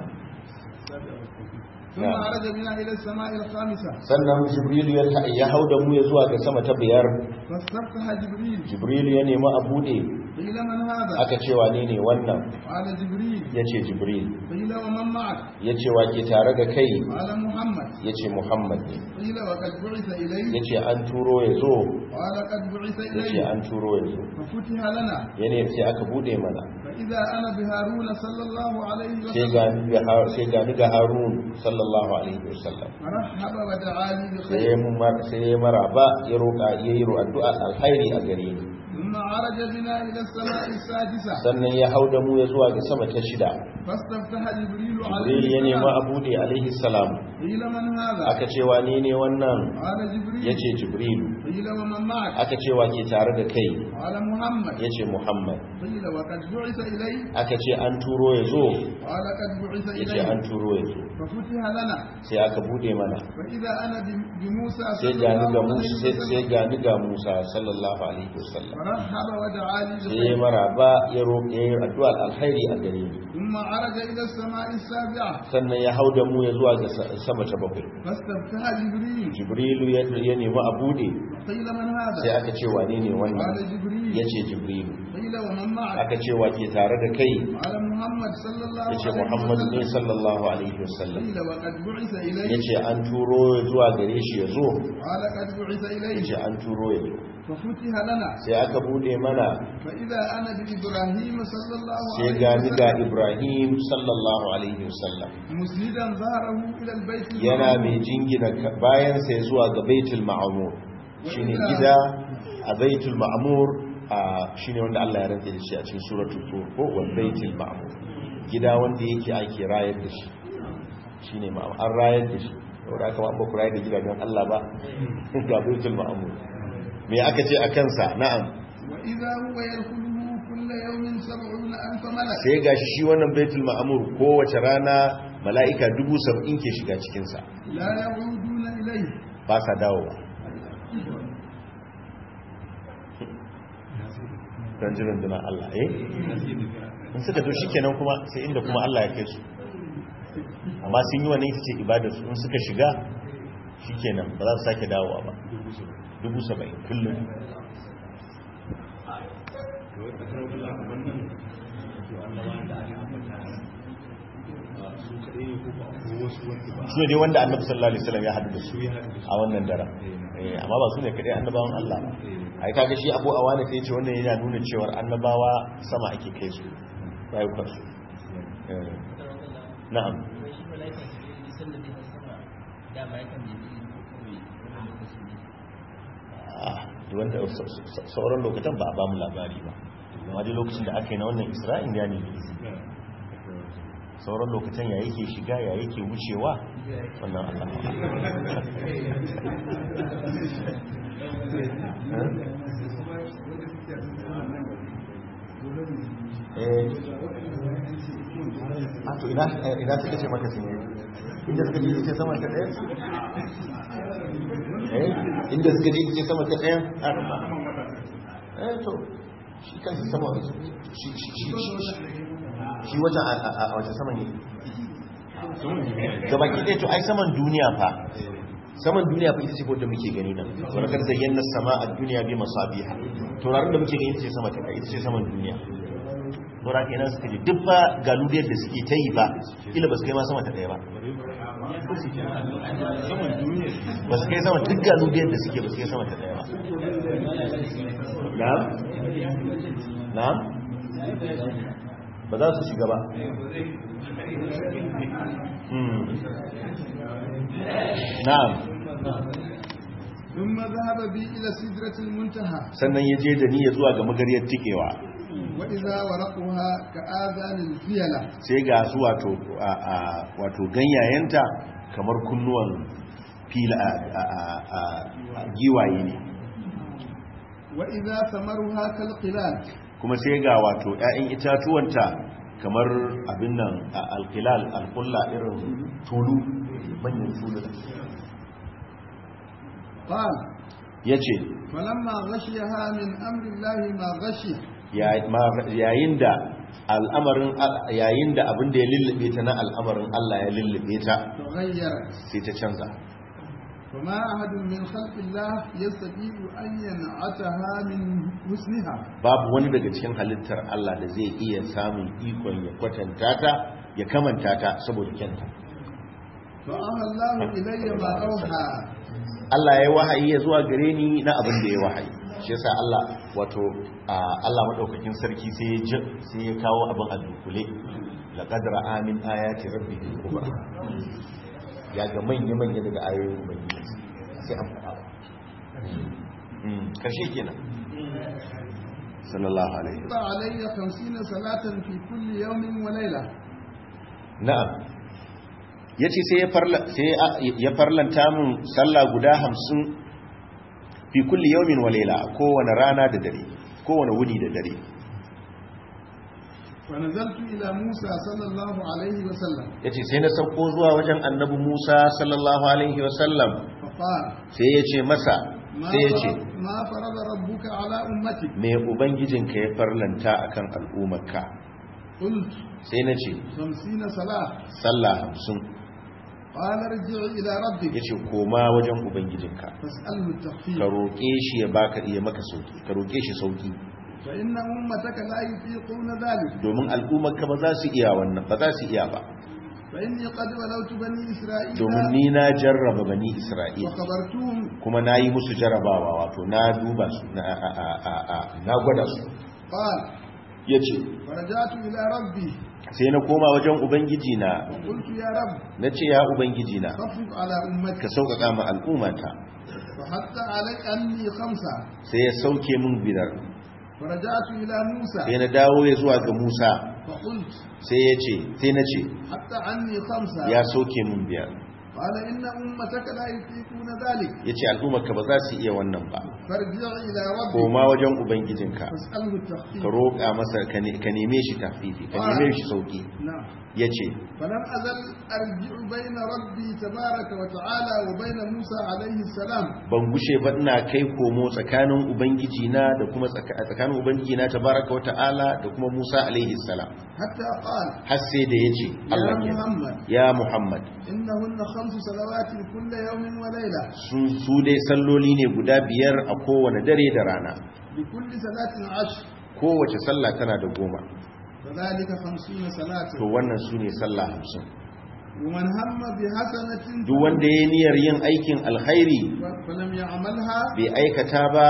ثم عرج بنا إلى السماء الخامسة sannan jibril ya ya hauda mu ya zuwa ga sama ta biyar فاستفتح جبريل jibril ya nemi a bude قيل من هذا aka ce wane ne wannan قال جبريل yace jibril قيل ومن معك yace wa ke tare da kai قال محمد yace muhammad ne قيل وقد بعث إليه yace an turo ya zo قال قد بعث yace إليه an turo ya zo ففتح لنا yana sai aka bude mana فإذا أنا بهارون صلى الله عليه sai وسلم ga ni ga sai ga ni ga harun sallallahu alaihi wasallam فرحب ودعا لي sai بخير mun mar sai ya maraba ya roka yayi addu'a alkhairi a gare ni ثم عرج بنا إلى السماء السادسة sannan ya hauda mu ya zuwa ga sama ta shida فاستفتح جبريل jibril عليه ya nemi السلام a bude alaihi salam قيل من هذا aka ce wane ne wannan قال جبريل yace jibril قيل ومن معك aka ce wa ke tare da kai قال محمد yace muhammad قيل وقد بعث إليه aka ce an turo ya zo قال قد بعث yace إليه an turo ya zo ففتح لنا sai aka bude mana فإذا أنا ب- بموسى sai صلى gani ga الله عليه musa sai وسلم sai gani ga musa sallallahu alaihi wasallam فرحب ودعا لي sai ya بخير maraba ya roƙe addu'a alkhairi a gare ni ثم عرج إلى السماء السابعة sannan ya hauda mu ya zuwa ga sa- sama ta bakwai فاستفتح جبريل jibrilu ya ya nemi a bude قيل من sai هذا aka ce wane ne قال wannan جبريل yace jibrilu قيل ومن معك aka ce wa ke tare da kai قال محمد صلى الله yace عليه muhammad ne وسلم sallallahu alaihi wasallam قيل وقد بعث إليه yace an turo zuwa gare shi ya zo قال قد بعث إليه yace an turo ya zo ففتح لنا sai aka bude mana فإذا أنا بإبراهيم صلى الله sai عليه gani ga وسلم ibrahim sallallahu alaihi wasallam مسندا ظهره إلى البيت yana المعمور. mai jingina ka- bayan sai zuwa ga baitul ma'mur shine gida a baitul ma'mur a shine wanda Allah ya rantsa da shi a cikin suratul tur ko wal baitul ma'mur gida wanda yake ake rayar da shi shine ma an rayar da shi saboda aka ba ku rayar da gidajen Allah ba ga baitul ma'mur me aka ce a kansa na'am وإذا هو يدخله كل يوم سبعون ألف ملك sai gashi shi wannan baitul ma'mur kowace rana mala'ika dubu saba'in ke shiga cikin sa لا يعودون إليه ba sa dawowa don jirin dunan Allah eh in suka to shi kenan kuma sai inda kuma Allah ya kai su amma sun yi wani ita ce ibadarsu in suka shiga shi kenan ba za su sake dawowa ba dubu saba'in kullum su ne dai wanda annabi sallallahu alaihi wasallam ya haɗu da su a wannan daren Eh, amma ba su ne kaɗai annabawan Allah ba ai kaga shi abu awana sai ce wannan yana nuna cewar annabawa sama ake kai su rayukan su Eh, na'am Ah, duk wanda sauran lokutan ba a ba mu labari ba amma dai lokacin da aka yi na wannan isra'in ya ne sauran lokutan ya yake shiga ya yake wucewa wannan Allah eh a to ina ina suka ce maka sun yi inda suka je ce sama ta ɗaya eh inda suka je ce sama ta ɗaya eh to shi kansa sama shi shi shi shi wata a wata saman ne gaba ki ɗaya to ai saman duniya fa saman duniya fa ita ce wadda muke gani nan wani kar zayyana sama a duniya bi masabiha taurarin da muke gani ita ce sama ta ita ce saman duniya saura kenan suka je duk ba galudiyar da suke ta yi ba ila ba su kai ma sama ta ɗaya ba ba su kai sama duk galudiyar da suke ba su kai sama ta ɗaya ba na'am na'am ba za su shiga ba na'am ثم ذهب بي إلى سدرة المنتهى sannan ya je da niyya zuwa ga magariyar tikewa وإذا ورقها كآذان الفيلة sai ga su wato wato ganyayenta kamar kunnuwan fila a giwaye ne وإذا ثمرها كالقلال kuma sai ga wato ƴaƴan itatuwanta kamar abin nan alqilal alqulla irin tulu manyan tulu قال yace فلما غشيها من أمر الله ما غشي yayin da al'amarin yayin da abin da ya lullube ta na al'amarin Allah ya lullube ta تغيرت sai ta canza فما أحد من خلق الله يستطيع أن ينعتها من حسنها babu wani daga cikin halittar Allah da zai iya samun ikon ya kwatanta ta ya kamanta ta saboda kyanta فأوحى الله إلي ما أوحى Allah ya wahayi ya zuwa gare ni na abin da ya wahayi shi yasa Allah wato Allah madaukakin sarki sai ya sai ya kawo abin a dukule laqad ra'a min ayati rabbihi kubra ya ga manya manya daga ayoyin ubangiji sai an fada mm karshe kenan sallallahu alaihi wa alayya khamsina salatan fi kulli yawmin wa layla na'am yace sai ya farla sai ya farlanta mun sallah guda hamsin fi kulli yawmin wa layla kowane rana da dare kowane wuni da dare fa nazaltu ila Musa sallallahu alaihi wa sallam yace sai na sauko zuwa wajen annabi Musa sallallahu alaihi wa sallam fa qala sai yace masa sai yace ma farada rabbuka ala ummati me ubangijinka ya farlanta akan al'ummarka qult sai nace khamsina salat sallah hamsin qala irji' ila rabbik yace koma wajen ubangijinka fas'alhu at-takhfif ka roke shi ya baka iya maka sauki ka roke shi sauki fa inna ummataka la yutiquna dhalik domin al'ummarka ba za su iya wannan ba za su iya ba fa inni qad walawtu bani isra'ila domin ni na jarraba bani isra'ila wa khabartuhum kuma nayi musu jarrabawa wato na duba su na a a a na gwada su qala yace farajatu ila rabbi sai na koma wajen ubangiji na qultu ya rabb nace ya ubangiji na khafif ala ummati ka sauƙaƙa ma al'ummata fa hatta alai anni khamsa sai ya sauke min bidar farajatu ila musa sai na dawo ya zuwa ga Musa fa qult sai ya ce sai na ce hatta anni khamsa ya sauke min biyar qala inna ummataka la yutiquna dhalik yace al'ummarka ba za su iya wannan ba farji' ila rabbi koma wajen ubangijinka fas'alhu at-takhfif ka roƙa masa ka neme shi tafifi ka neme shi sauki na'am yace فلم أزل أرجع بين ربي تبارك وتعالى وبين موسى عليه السلام ban gushe ba ina kai komo tsakanin ubangiji na da kuma tsakanin ubangiji na tabaraka wa ta'ala da kuma Musa alaihi salam حتى قال har sai da yace Allah يا ke محمد ya Muhammad إنهن خمس صلوات كل يوم وليلة sun su dai salloli ne guda biyar a kowane dare da rana بكل صلاة عشر kowace sallah tana da goma فذلك خمسون صلاة to wannan su ne sallah hamsin ومن هم بحسنة duk wanda ya niyyar yin aikin alkhairi فلم يعملها bai aikata ba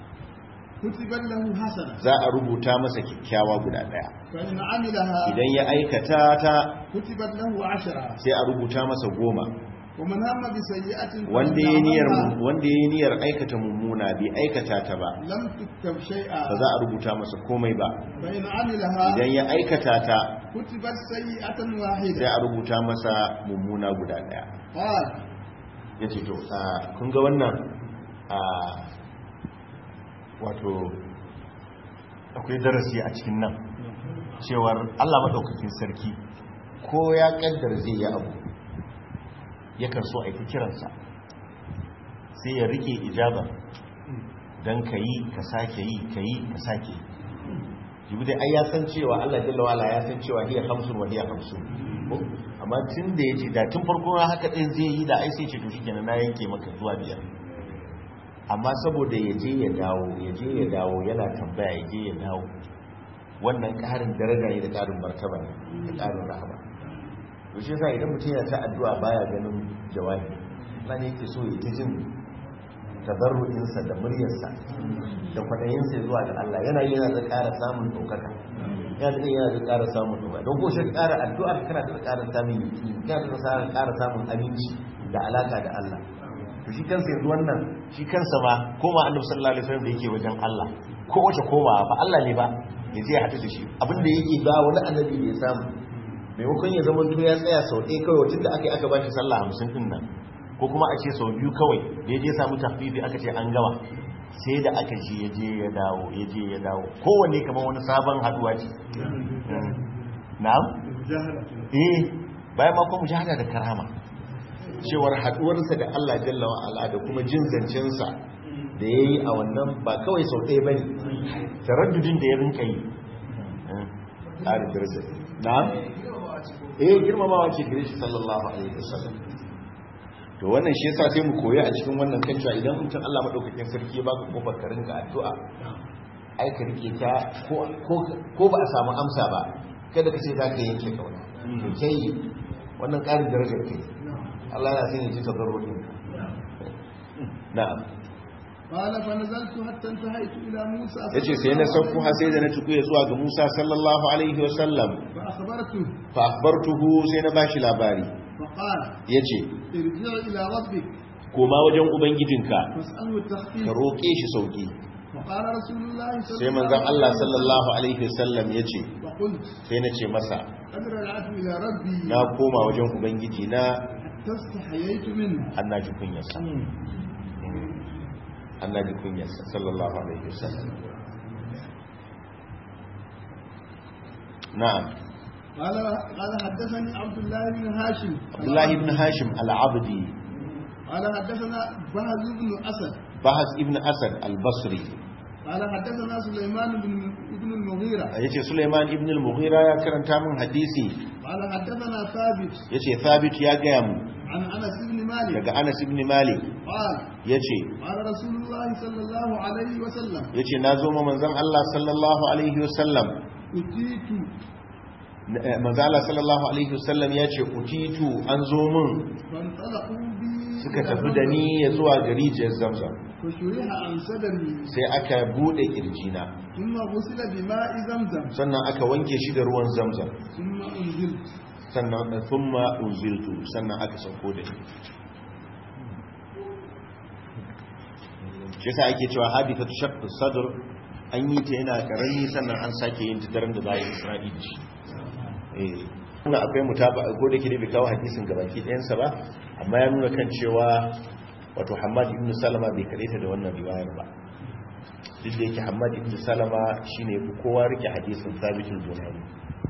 كتب له حسنة za a rubuta masa kyakkyawa guda daya فإن عملها idan ya aikata ta كتبت له عشرة sai a rubuta masa goma ومن هم بسيئة wanda ya niyyar wanda ya niyyar aikata mummuna bai aikata ta ba لم تكتب شيئا ba za a rubuta masa komai ba فإن عملها idan ya aikata ta كتبت سيئة sai واحدة a rubuta masa mummuna guda daya قال yace to kun ga wannan a wato akwai darasi a cikin nan cewar Allah madaukakin sarki ko ya kaddar zai yi abu yakan so a yi kiransa sai ya rike ijaba don ka yi ka sake yi ka yi ka sake yi dai ai ya san cewa Allah jalla wala ya san cewa hiya hamsin wa hiya hamsin amma tun da ya ce da tun farko haka ɗin zai yi da ai sai ce to shikenan na yanke maka zuwa biyar amma saboda ya je ya dawo ya je ya dawo yana tambaya ya je ya dawo wannan ƙarin daraja ne da ƙarin martaba ne da ƙarin rahama to shi yasa idan mutum yana ta addu'a baya ganin jawabi Allah ne yake so ya ta jin tadarruinsa da muryarsa da kwaɗayinsa zuwa ga Allah yana yi yana da ƙara samun ɗaukaka ya da yana da ƙara samun duba don ko shi ƙara addu'a kana da ƙara samun yaki kana da ƙara samun aminci da alaka da Allah to shi kansa yanzu wannan shi kansa ma koma annabi sallallahu alaihi wasallam da yake wajen Allah ko wace koma ba Allah ne ba ya je ya haɗu da shi abinda yake ba wani annabi da ya samu maimakon ya zama to ya tsaya sau ɗaya kawai wacin da aka yi aka ba shi sallah hamsin ɗin nan ko kuma a ce sau biyu kawai da ya je samu tafifi aka ce an gama sai da aka ji ya je ya dawo ya je ya dawo kowanne kamar wani sabon haɗuwa ce na'am eh bayan ma kuma mujahada da karama cewar haɗuwarsa da Allah jalla wa ala da kuma jin zancensa da ya yi a wannan ba kawai sau ɗaya ba ne taraddudin da ya rinka yi ƙarin darajar na'am eh girmamawa ce gare shi sallallahu alaihi wasallam to wannan shi yasa sai mu koyi a cikin wannan kan cewa idan mutum Allah madaukakin sarki ya baka kofar ka rinka addu'a ai ka rike ta ko ko ba a samu amsa ba kada ka ce za ka yanke kauna to kai wannan ƙarin darajar kai Allah ya sani ji tadarrurin na'am qala fa nazaltu hatta intahaytu ila Musa yace sai na sauko har sai da na tuku zuwa ga Musa sallallahu alaihi wasallam fa akhbartu fa akhbartuhu sai na bashi labari fa qala yace irji' ila rabbik koma wajen ubangijinka fas'alhu takhfif ka roke shi sauki fa qala rasulullahi sai manzon Allah sallallahu alaihi wasallam yace fa qult sai na ce masa qad ra'atu ila rabbi na koma wajen ubangiji na tastahaytu minhu annaji kunyarsa annabi kunyarsa sallallahu alaihi wasallam na'am قال قال حدثني عبد الله بن هاشم عبد الله بن هاشم العبدي قال حدثنا بهز بن اسد بهز ابن اسد البصري قال حدثنا سليمان بن ابن المغيرة yace Sulaiman ibn al-Mughira ya karanta min hadisi قال حدثنا ثابت yace Thabit ya ga mu عن انس بن مالك daga Anas ibn Malik قال yace قال رسول الله صلى الله عليه وسلم yace nazo ma manzon Allah sallallahu alaihi wasallam utitu manzon Allah sallallahu alaihi wasallam yace utitu an zo mun fantalaqu bi suka tafi da ni ya zuwa gari jiyar Zamzam fashuriha an sadri sai aka bude kirjina thumma ghusila bima'i zamzam sannan aka wanke shi da ruwan Zamzam thumma unzil sannan thumma unziltu sannan aka sauko da ni shi yasa ake cewa hadithatu shaqq sadr an yi ta yana karami sannan an sake yin ta daren da za a yi Isra'i da shi eh kuma akwai mutaba ko da ke da bai kawo hadisin gabaki ɗayansa ba amma ya nuna kan cewa wato Hammad ibn Salama bai kadaita da wannan riwayar ba duk da yake Hammad ibn Salama shine kowa rike hadisin Thabit al-Bunani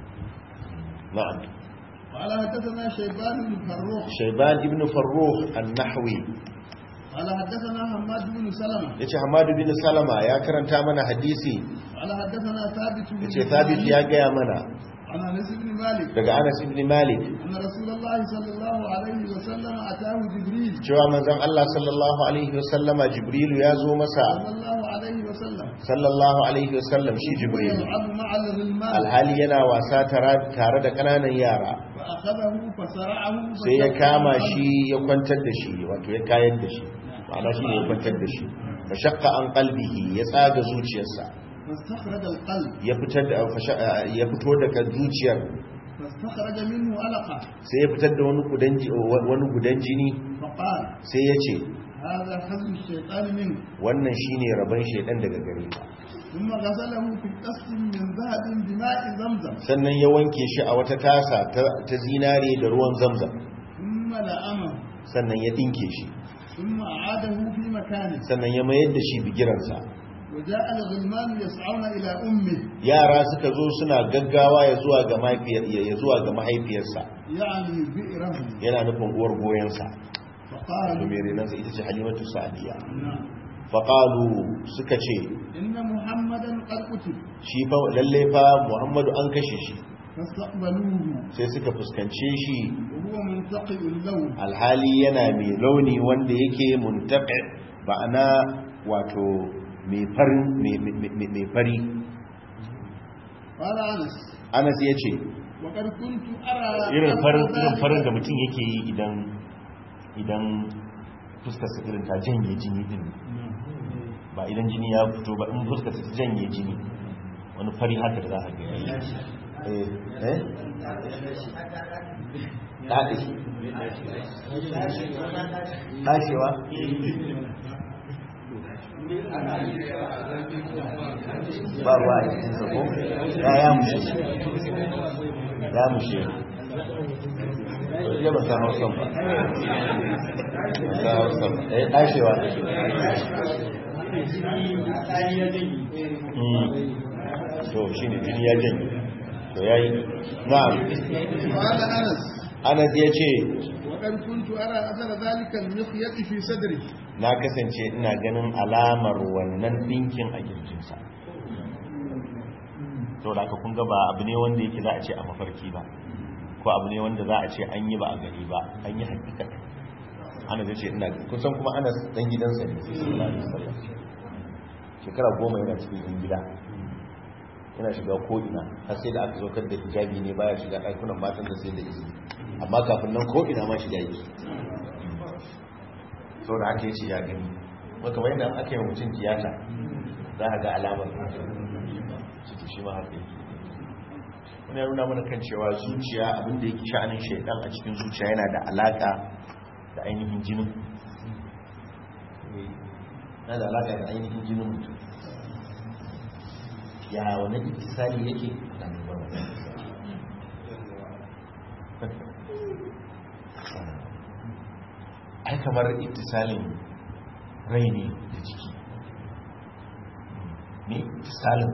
na'am قال حدثنا شيبان بن فروخ شيبان ابن فروخ النحوي قال حدثنا حماد بن سلمة yace Hammad ibn Salama ya karanta mana hadisi قال حدثنا ثابت بن yace Thabit ya gaya mana عن انس بن مالك daga Anas ibn Malik ان رسول الله صلى الله عليه وسلم اتاه جبريل cewa manzon Allah sallallahu alaihi wasallama Jibril ya zo masa صلى الله عليه وسلم sallallahu alaihi wasallam shi Jibril يلعب مع الغلمان alhali yana wasa tare da kananan yara فاخذه فسرعه sai ya kama shi ya kwantar da shi wato ya kayar da shi ma'ana shi ne ya kwantar da shi fa shaqqa an qalbihi ya tsaga zuciyarsa فاستخرج القلب ya fitar da ya fito daga zuciyar فاستخرج منه علقة sai ya fitar da wani gudan wani gudan jini فقال sai ya ce هذا حزم الشيطان منه wannan shine rabon shedan daga gare ka ثم غسله في قسط من ذهب بماء زمزم sannan ya wanke shi a wata tasa ta zinare da ruwan zamzam ثم لأمه sannan ya dinke shi ثم أعاده في مكانه sannan ya mayar da shi bigiransa وجاء الغلمان يسعون إلى أمه yara suka zo suna gaggawa ya zuwa ga mahaifiyar ya zuwa ga mahaifiyarsa يعني بئره yana nufin uwar goyensa فقال mai renansa ita ce Halimatu Sa'diya نعم faqalu suka ce إن محمدا قد قتل shi fa lalle fa Muhammadu an kashe shi فاستقبلوه sai suka fuskance shi وهو منتقئ اللون alhali yana mai launi wanda yake muntaqi ba'ana wato mai farin mai fari قال أنس Anas yace وقد كنت أرى irin farin irin farin da mutum yake yi idan idan fuskar sa irin ta janye jini din ba idan jini ya fito ba in fuskar ta janye jini wani fari haka da za ka gani eh eh daɗe ɗashewa ba ruwa a cikinsa ko ya ya mushe ya mushe ya ba san hausan ba ba hausan ba eh ɗashewa to shi ne jini ya janye to ya yi na'am anas ya ce na kasance ina ganin alamar wannan ɗinkin a girjinsa to da aka kunga ba abu ne wanda yake za a ce a mafarki ba ko abu ne wanda za a ce an yi ba a gari ba an yi hakikata ana zai ce ina kusan kuma ana dan gidansa ne sallallahu alaihi wasallam shekara goma yana cikin yan gida yana shiga ko'ina har sai da aka zo kan da hijabi ne baya shiga ɗakunan matan da sai da izini amma kafin nan ko'ina ma shiga yake sau da aka yi ce ya gani maka bayan da aka yi mutum tiyata za a ga alamar ciki shi ma haka yake wani ya nuna mana kan cewa zuciya abinda yake sha'anin shaidan a cikin zuciya yana da alaka da ainihin jinin yana da alaka da ainihin jinin mutum ya wani ikisari yake ai kamar iktisalin rai ne da jiki ne iktisalin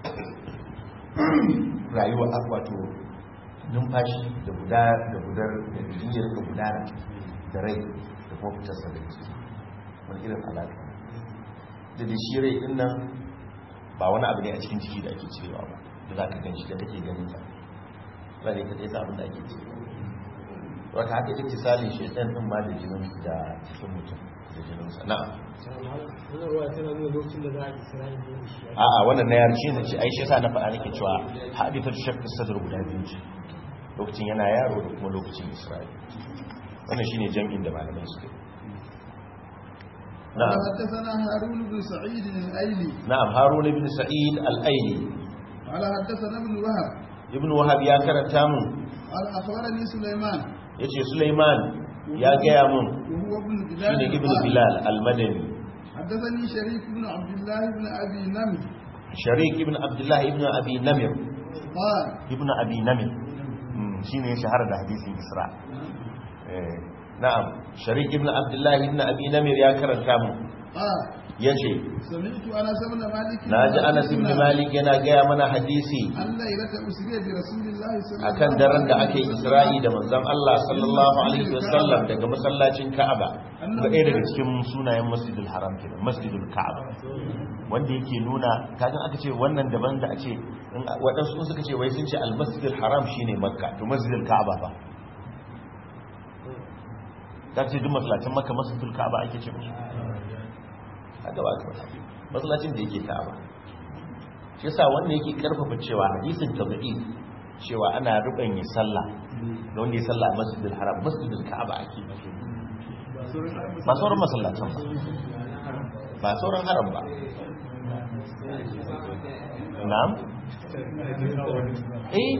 rayuwa wato numfashi da gudar da gudar da jinyar da gudana da rai da kuma fitarsa da jiki wani irin alaƙa da da shi rai din nan ba wani abu ne a cikin jiki da ake cirewa ba da za ka gan shi da kake ganin ta ba ne ka tsaye abin da ake cirewa wata haka ita tisalin shaitan din ma da jinin da cikin mutum da jinin sana'a a'a wannan na yarci ne ce ai shi yasa na faɗa nake cewa hadithar shakk sadr guda biyu ce lokacin yana yaro da kuma lokacin Isra'il wannan shine jami'in da malamai suke نعم حدثنا هارون بن سعيد الأيلي نعم هارون بن سعيد الأيلي قال حدثنا ابن وهب ابن وهب يا كرتامو قال أخبرني سليمان yace Sulaiman ya gaya mun وهو ابن بلال shine ibn Bilal al-Madani حدثني شريك بن عبد الله بن أبي نمر Sharik ibn Abdullah ibn Abi Namir قال ibn Abi Namir shine shahara da hadisin Isra eh na'am Sharik ibn Abdullah ibn Abi Namir ya karanta mu قال yace سمعت أنس بن مالك naji Anas ibn Malik yana gaya mana hadisi الليلة أسري برسول الله صلى الله عليه akan daren da aka yi Isra'i da manzon Allah sallallahu alaihi wasallam daga masallacin Ka'aba da ɗaya daga cikin sunayen Masjidul Haram kenan Masjidul Ka'aba wanda yake nuna kaga aka ce wannan daban da a ce waɗansu suka ce wai sun ce al-Masjidul Haram shine Makka to Masjidul Ka'aba ba ta ce duk masallacin Makka Masjidul Ka'aba ake ce musu haka ba ta masallacin da yake Ka'aba shi yasa wannan yake karfafa cewa hadisin tabi'i cewa ana rubanye sallah da wanda ya sallah a Masjidul Haram Masjidul Ka'aba ake ba sauran masallacin ba ba sauran haram ba na'am eh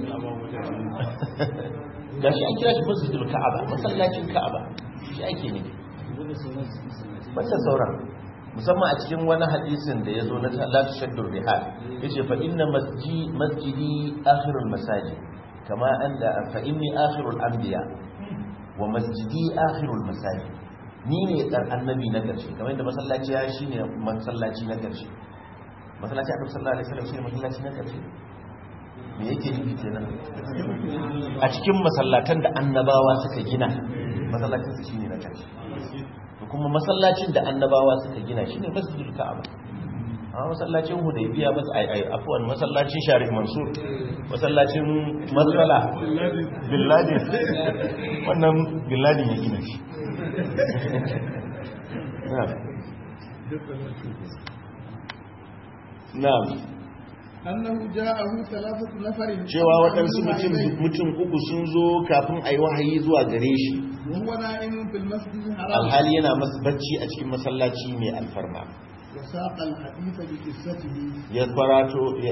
gashi an kira shi Masjidul Ka'aba masallacin Ka'aba shi ake ne banda sauran musamman a cikin wani hadisin da ya zo na la tushaddur rihal yace fa inna masjidi masjidi akhirul masajid kama anna fa inni akhirul anbiya wa masjidi akhirul masajid ni ne dan annabi na karshe kamar yadda masallaci ya shine masallaci na karshe masallaci annabi sallallahu alaihi wasallam shine masallaci na karshe me yake nufi kenan a cikin masallatan da annabawa suka gina masallacin su shine na karshe kuma masallacin da annabawa suka gina shine Masjidul Ka'aba a masallacin Hudaybiya bas ai ai afwan masallacin Sharif Mansur masallacin Masala Billahi wannan Billahi ya gina shi na'am annahu ja'ahu thalathatu nafarin cewa waɗansu mutum mutum uku sun zo kafin ayi wahayi zuwa gare shi huwa na'imun fil masjidil haram alhali yana bacci a cikin masallaci mai alfarma وساق الحديث بقصته ya kwarato ya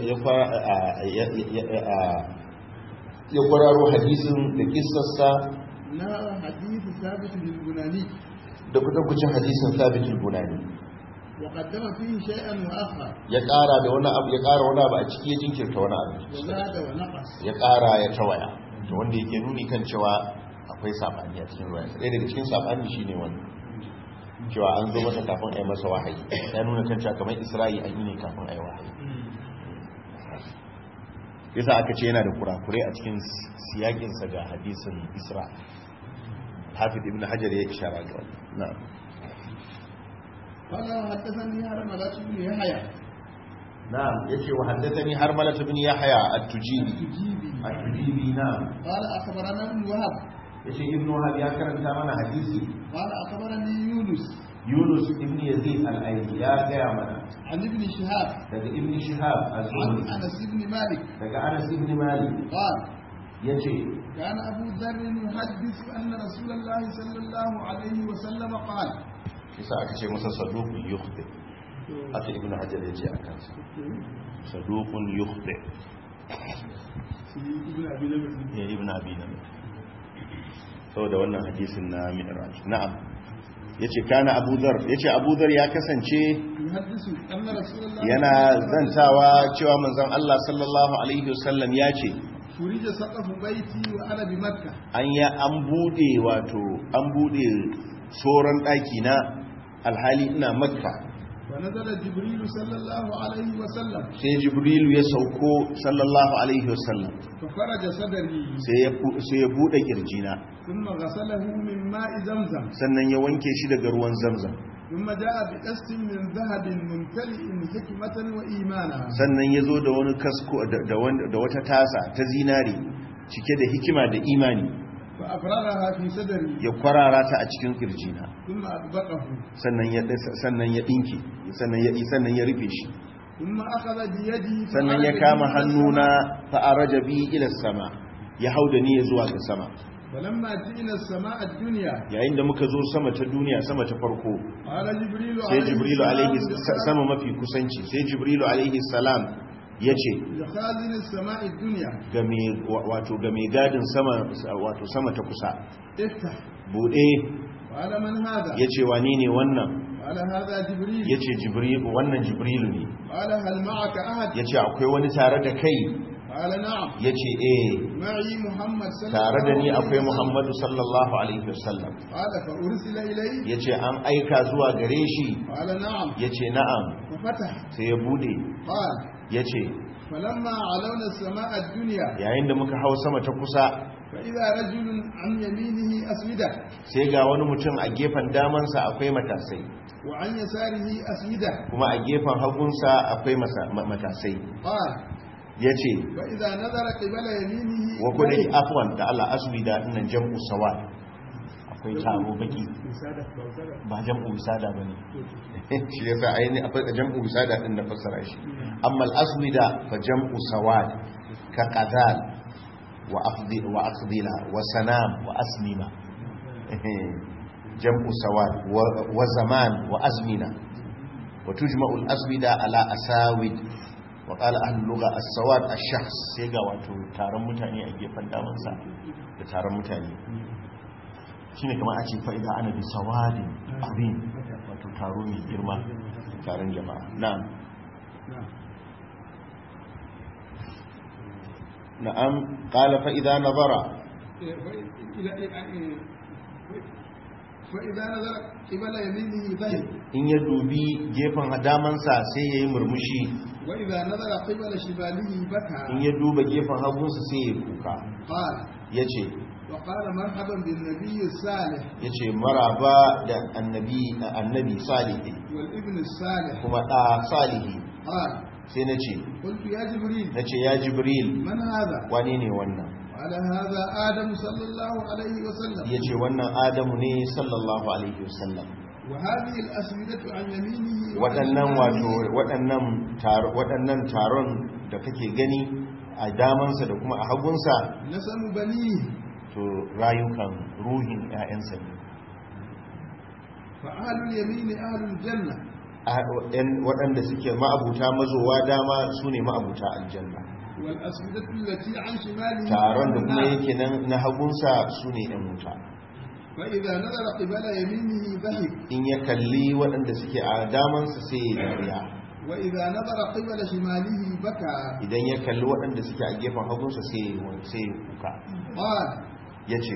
ya kwararo hadisin da kissarsa na hadisi ثابت البناني da kudakucin hadisin Thabit al-Bunani وقدم فيه شيئا واخر ya ƙara da wani abu ya ƙara wani abu a ciki ya jinkirta wani abu وزاد ونقص ya ƙara ya tawaya to wanda yake nuni kan cewa akwai sabani a cikin ruwa sai daga cikin sabani shine wannan cewa an zo masa kafin a yi masa wahayi ya nuna kan cewa kamar Isra'i an yi ne kafin a yi wahayi yasa aka ce yana da kurakurai a cikin siyakinsa ga hadisin Isra Hafiz ibn Hajar ya ishara ga wannan na'am قال حدثني هرملة بن يحيى نعم يجي وحدثني هرملة بن يحيى التجيبي التجيبي التجيبي نعم قال أخبرنا ابن وهب يجي ابن وهب يا كرم تامنا حديثي قال أخبرني يونس يونس ابن يزيد الأيلي يا كرمنا عن ابن شهاب daga ابن شهاب عن الزهري أنس بن مالك daga أنس ابن مالك قال يجي كان أبو ذر يحدث أن رسول الله صلى الله عليه وسلم قال yasa aka ce masa saduqun yukhti aka ibn hajar ya ce a kansa saduqun yukhti ابن أبي لبن ya ibn abi namir saboda wannan hadisin na mi'raj na'am yace kana abu dhar yace abu dhar ya kasance يحدث أن رسول الله yana zantawa cewa manzon Allah sallallahu alaihi wasallam ya ce فرج سقف بيتي وأنا بمكة an ya an bude wato an bude soran daki na alhali ina makka ونزل جبريل صلى الله عليه وسلم sai jibrilu ya sauko sallallahu alaihi wasallam ففرج صدري sai ya bu- sai ya bude kirjina ثم غسله من ماء زمزم sannan ya wanke shi daga ruwan zamzam ثم جاء بقسط من ذهب ممتلئ حكمة وإيمانا sannan ya zo da wani kasko da- da wani- da wata tasa ta zinari cike da hikima da imani فأفرغها في صدري ya kwarara ta a cikin kirjina ثم أطبقه sannan ya sannan ya dinki sannan ya sannan ya rufe shi ثم أخذ بيدي sannan ya فعرج kama بي إلى hannuna السماء. fa araja bi ila sama ya hauda ni zuwa ga sama فلما جئنا السماء الدنيا yayin da muka zo sama ta duniya sama ta farko قال جبريل sai jibrilu alaihi السلام sama mafi kusanci sai jibrilu alaihi salam yace لخازن السماء الدنيا ga me wato ga me gadin sama wato sama ta kusa افتح bude قال من هذا yace wani ne wannan قال هذا جبريل yace jibril wannan jibrilu ne قال هل معك أحد yace akwai wani tare da kai قال نعم yace eh معي محمد صلى الله tare da ni عليه akwai وسلم. Muhammadu sallallahu alaihi wasallam قال فأرسل إليه yace an aika zuwa gare shi قال نعم yace na'am ففتح sai ya bude قال yace فلما علونا السماء الدنيا yayin da muka hau sama ta kusa فإذا رجل عن يمينه أسودة sai ga wani mutum a gefen damansa akwai matasai وعن يساره أسودة kuma a gefen hagunsa akwai masa- ma- matasai قال yace فإذا نظر قبل يمينه wa kudai afwan da Allah aswida dinnan jam'u sawad akwai taro baki وسادة وسادة ba jam'u wisada bane shi yasa aini akwai jam'u wisada din na fassara shi amma al-aswida fa jam'u sawad ka qadal wa afdi wa aqdila wa sanam wa asmima jam'u sawad wa- wa zaman wa azmina wa tujma'u al-aswida ala asawid wa qala ahli lugha as-sawad ash-shakhs sai ga wato taron mutane a gefen damansa da taron mutane shine kamar a ce fa'ida ana bi sawadin abin wato taro mai girma taron jama'a na'am نعم na'am qala fa idza nazara فإذا نظر قبل يمينه ذهب in ya dubi gefen damansa sai yayi murmushi وإذا نظر قبل شماله in بكى ya duba gefen hagunsa sai ya kuka قال yace وقال مرحبا بالنبي الصالح yace maraba da annabi annabi salihi والابن الصالح kuma da salihi قال sai nace قلت يا جبريل nace ya jibril من هذا wane ne wannan قال هذا آدم صلى الله عليه وسلم yace wannan adamu ne sallallahu alaihi wasallam وهذه الأسودة عن يمينه وعن waɗannan wato شماله waɗannan taro waɗannan taron da kake gani a damansa da kuma a hagunsa نسم بنيه to rayukan ruhin ƴaƴansa ne فأهل اليمين أهل الجنة waɗanda suke ma'abuta mazowa dama su ne ma'abuta aljanna taron da kuma yake na hagunsa su ne ‘yan wuta in ya kalli waɗanda suke a damansa sai ya dariya idan ya kalli waɗanda suke a gefen hagunsa sai ya kuka ya ce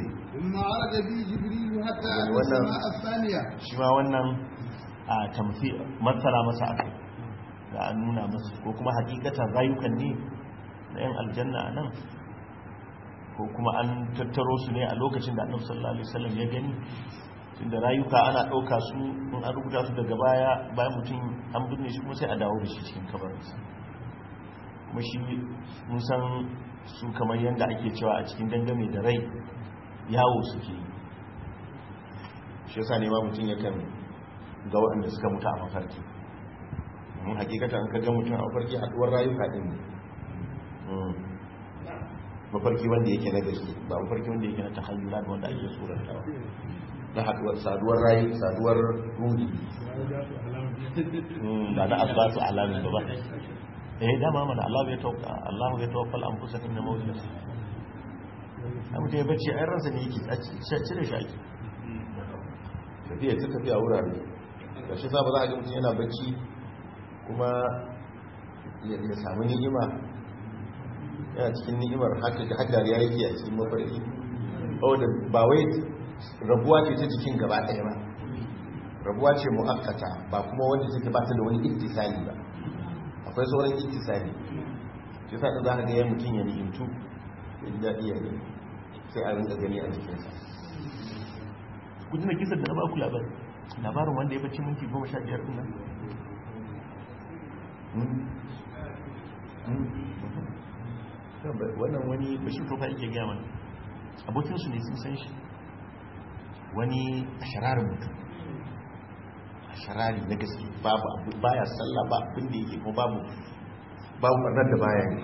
shi ma wannan a tamfi matsala masa aka da an nuna masa ko kuma hakikatan rayukan ne na yan aljanna a nan ko kuma an tattaro su ne a lokacin da annabi sallallahu alaihi wasallam ya gani tunda rayuka ana ɗauka su in an rubuta su daga baya bayan mutum an binne shi kuma sai a dawo da shi cikin kabarinsa kuma shi mun san su kamar yadda ake cewa a cikin dangane da rai yawo suke yi shi yasa ne ma mutum ya kan ga waɗanda suka mutu a mafarki mun hakikata an kaga mutum a mafarki haɗuwar rayuka ɗin ne mafarki wanda yake na gaske ba mafarki wanda yake na tahayyula da wanda ake surantawa na haɗuwar saduwar rayu saduwar ruhi ba na asbatu alamin da ba eh dama mana Allah ya tawaffa Allah ya tawaffa al-anfusa inna mawtah amma dai bacci ai ransa ne yake cire shi ake tafiya ta tafiya wurare da shi sa ba za a ga mutum yana bacci kuma ya samu ni'ima yana cikin ni'imar haka da haka ya yake a cikin mafarki ba wai rabuwa ce ta jikin gaba ɗaya ba rabuwa ce mu'akkata ba kuma wanda take ba ta da wani ittisali ba akwai sauran ittisali shi sa da za ka ga ya mutum ya ni'imtu da iya ne sai a rinka gani a jikinsa ku tuna kisan da na ba ku labari labarin wanda ya bacci minti goma sha biyar ɗin nan wannan wani bashin tofa yake gaya mana abokinsu ne sun san shi wani a shararin mutum a sharari na gaske babu baya sallah ba abin da yake kuma babu babu ɓarnar da baya ne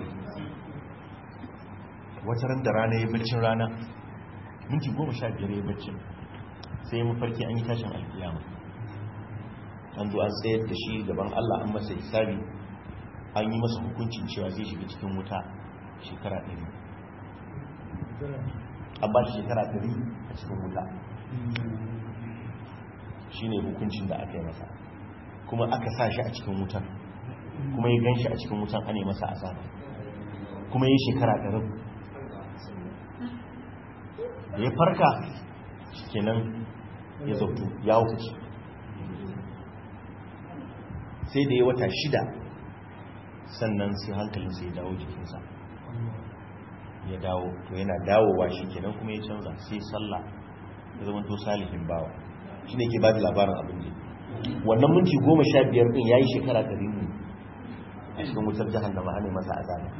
wata ran da rana ya baccin rana minti goma sha biyar ya baccin sai mafarki an yi tashin alkiyama an zo an tsayar da shi gaban Allah an masa hisabi an yi masa hukuncin cewa zai shiga cikin wuta shekara ɗari an ba shi shekara ɗari a cikin wuta shi ne hukuncin da aka yi masa kuma aka sa shi a cikin wutan kuma ya gan shi a cikin wutan ana masa azaba kuma ya yi shekara ɗari da ya farka kenan ya zautu ya wuce sai da ya wata shida sannan sai hankalinsa ya dawo jikinsa ya dawo to yana dawowa shi kenan kuma ya canza sai sallah ya zama to salihin bawa shi ne ke ba da labarin abin da wannan minti goma sha biyar din ya yi shekara ɗari ne a cikin wutar jahannama ana masa azaba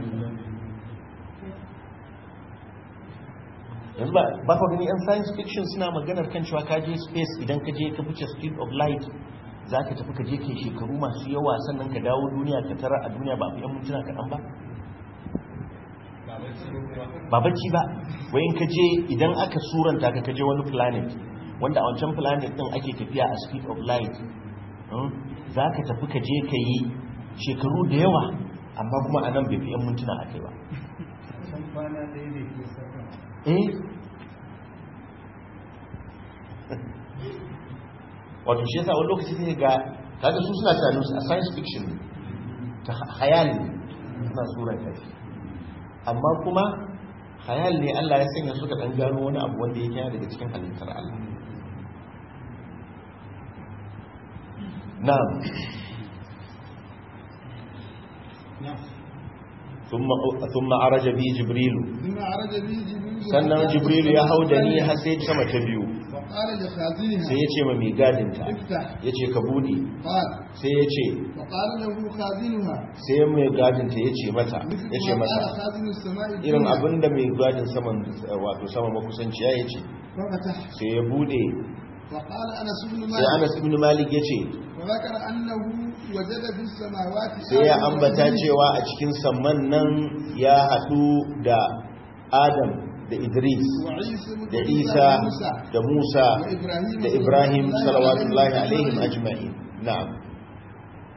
yanzu ba ka gani yan science fiction suna maganar kan cewa ka je space idan ka je ka fice speed of light za ka tafi ka je kai shekaru masu yawa sannan ka dawo duniya ka tara a duniya ba a fi yan mintuna kaɗan ba ba bacci ba wayin ka je idan aka suranta ka kaje wani planet wanda a wancan planet din ake tafiya a speed of light za ka tafi ka je ka yi shekaru da yawa amma kuma a nan bai fi yan mintuna a kai ba eh wato shi yasa wani lokaci sai ga kaga su suna tunanin a science fiction ta hayali suna suranta shi amma kuma hayal ne Allah ya sanya suka dan gano wani abu wanda yake daga cikin halittar Allah na'am thumma thumma araja bi jibril thumma araja bi jibril sannan jibril ya hauda ni har sai sama ta biyu sai ya ce ma mai gadinta ya ce ka buɗe sai ya ce sai mai gadinta ya ce mata ya ce mata irin abinda mai gadin saman wato sama makusanciya ya ce sai ya buɗe sai Anas ibn Malik ya ce sai ya ambata cewa a cikin samman nan ya haɗu da Adam da Idris da Isa da Musa da Ibrahim salawatullahi alaihim ajma'in na'am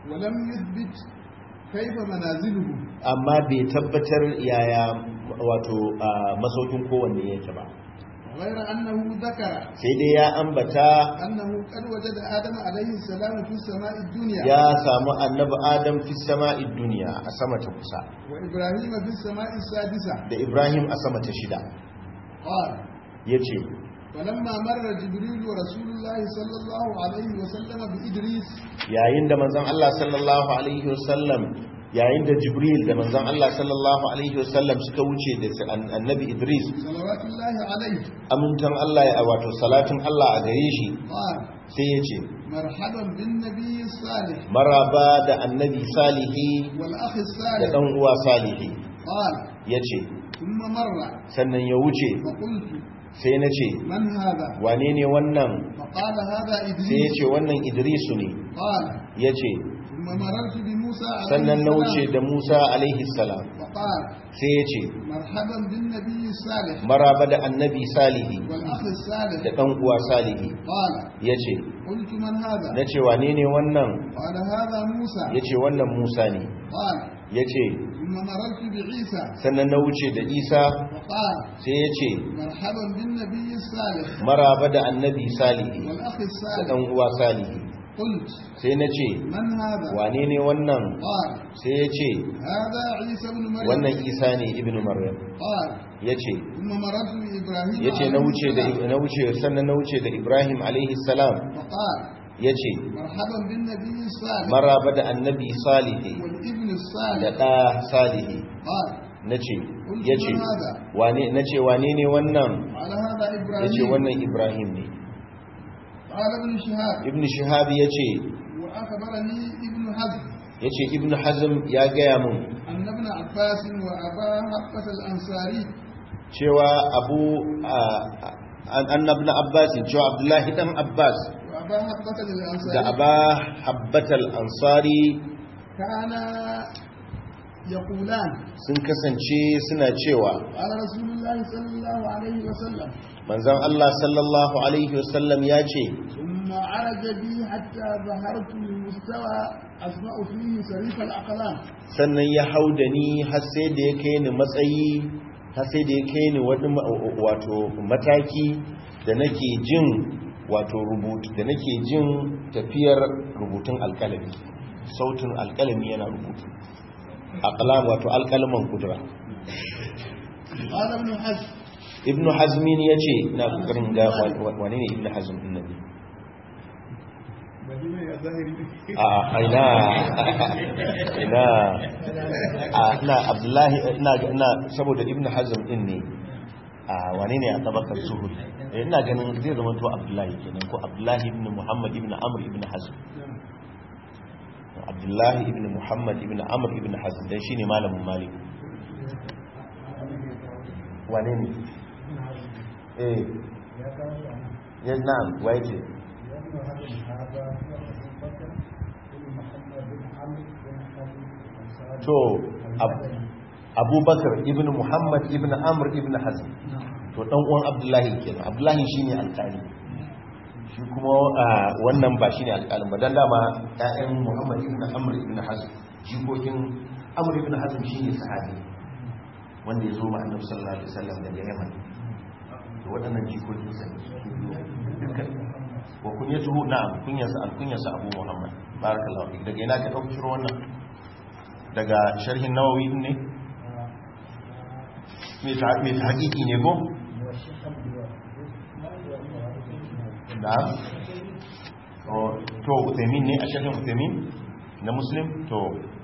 ولم يثبت كيف منازلهم amma bai tabbatar yaya wato masaukin kowanne yake ba غير أنه ذكر sai dai ya ambata أنه قد وجد آدم عليه السلام في السماء الدنيا ya samu annabi adam fi sama'id dunya a sama ta kusa وإبراهيم في السماء السادسة da ibrahim a sama ta shida قال yace فلما مر جبريل ورسول الله صلى الله عليه وسلم بإدريس yayin da manzon Allah sallallahu alaihi wasallam yayin da jibril da manzon Allah sallallahu alaihi wasallam suka wuce da annabi idris صلوات الله عليه amintan Allah ya wato salatin Allah a gare shi قال sai yace مرحبا بالنبي الصالح maraba da annabi salihi والأخ da الصالح dan uwa salihi قال yace ثم مر sannan ya wuce فقلت sai nace من هذا wane ne wannan فقال هذا sai إدريس yace wannan idrisu ne قال yace ثم مررت بموسى عليه sannan na wuce السلام da Musa alaihi salam فقال sai yace مرحبا بالنبي الصالح maraba da annabi salihi والأخ الصالح da dan uwa salihi قال yace قلت من هذا nace wane ne wannan قال هذا موسى yace wannan Musa ne قال yace ثم مررت بعيسى sannan na wuce da Isa فقال sai yace مرحبا بالنبي الصالح maraba da annabi salihi والأخ da الصالح dan uwa salihi قلت sai nace من هذا wane ne wannan قال sai yace هذا عيسى بن مريم wannan Isa ne ibnu Maryam قال yace ثم مررت بإبراهيم yace na عليه wuce da السلام na wuce sannan na wuce da Ibrahim alaihi salam فقال yace مرحبا بالنبي الصالح maraba da annabi salihi والابن da الصالح da salihi قال nace قلت yace من هذا wane nace wane ne wannan قال هذا yace إبراهيم wannan Ibrahim ne قال ابن شهاب ibnu shihab yace وأخبرني ابن حزم yace ibnu hazm ya gaya mun أن ابن عباس وأبا حفص الأنصاري cewa abu annabna abbas cewa abdullahi dan abbas وأبا حفص da الأنصاري aba habbatal ansari كان يقولان sun kasance suna cewa قال رسول الله صلى الله عليه وسلم manzon Allah sallallahu alaihi wasallam ya ce ثم عرج بي حتى ظهرت لمستوى أسمع فيه صريف الأقلام sannan ya hau da ni har sai da ya kai ni matsayi har sai da ya kai ni wani wato mataki da nake jin wato rubutu da nake jin tafiyar rubutun alkalami sautin alkalami yana rubutu aqlam wato alkalman kudura قال ابن حزم ibnu hazmin yace ina kokarin ga wane ne ibnu hazm din nabi a ina ina ina abdullahi ina ina saboda ibnu hazm din ne a wane ne a tabakar zuhud ina ganin zai zama to abdullahi kenan ko abdullahi ibn muhammad ibn amr ibn hazm abdullahi ibn muhammad ibn amr ibn hazm dan shine malamin malik wane ne eh ya na'am wai ce to abubakar ibn muhammad ibn amr ibn hazm to dan uwan abdullahi kenan abdullahi shine alƙali shi kuma wannan ba shine alƙalin ba dan dama ƴaƴan muhammad ibn amr ibn hazm jikokin amr ibn hazm shine sahabi wanda ya zo ma annabi sallallahu alaihi wasallam daga yaman to waɗannan jikokin sa dukkan wa kunyatuhu na'am kunyarsa alkunyarsa abu muhammad barakallahu fik daga ina ka dauki shiro wannan daga sharhin nawawi ne me ta me ta hakiki ne ko na'am to utaimin ne a sharhin utaimin na muslim to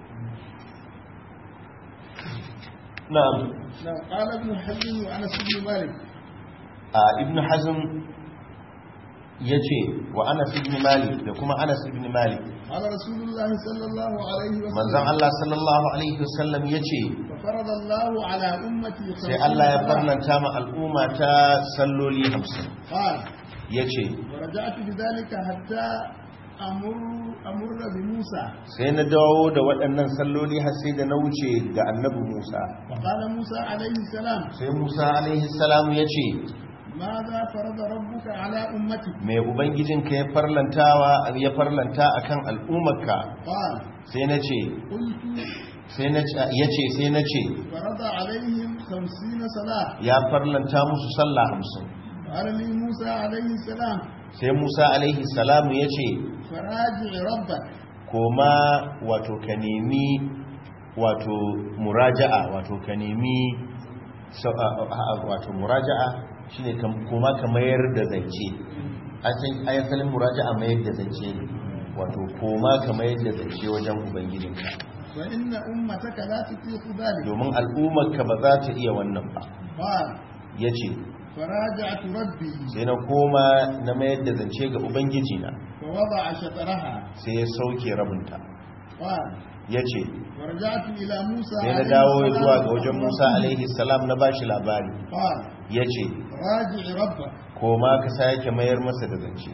na'am na qala ibn hazm wa anas ibn malik ibn hazm yace wa anas ibn malik da kuma anas ibn malik qala rasulullahi sallallahu alaihi wasallam manzon Allah sallallahu alaihi wasallam yace farada Allah ala ummati sai Allah ya farlanta ma al'umma ta salloli hamsin qala yace waraja'tu bidhalika hatta amur amurra bi Musa sai na dawo da waɗannan salloli har sai da na wuce ga annabi Musa wa qala Musa alaihi salam sai Musa alaihi salam yace ماذا فرض ربك على أمتك me ubangijinka ya farlantawa ya farlanta akan al'ummarka قال sai nace قلت sai nace yace sai nace فرض عليهم خمسين صلاة ya farlanta musu sallah hamsin قال لي موسى عليه السلام sai Musa alaihi salamu yace فراجع ربك koma wato ka nemi wato muraja'a wato ka nemi wato muraja'a shine koma ka mayar da zance ayatalin muraja'a mayar da zance ne wato koma ka mayar da zance wajen ubangijinka wa inna ummataka la tutiqu dhalik domin al'ummarka ba za ta iya wannan ba yace faraja'tu rabbi sai na koma na mayar da zance ga ubangijina fa wada'a shataraha sai ya sauke rabinta ya ce sai na dawo zuwa ga wajen Musa alaihi salam na bashi labari ya ce koma ka sake mayar masa da zance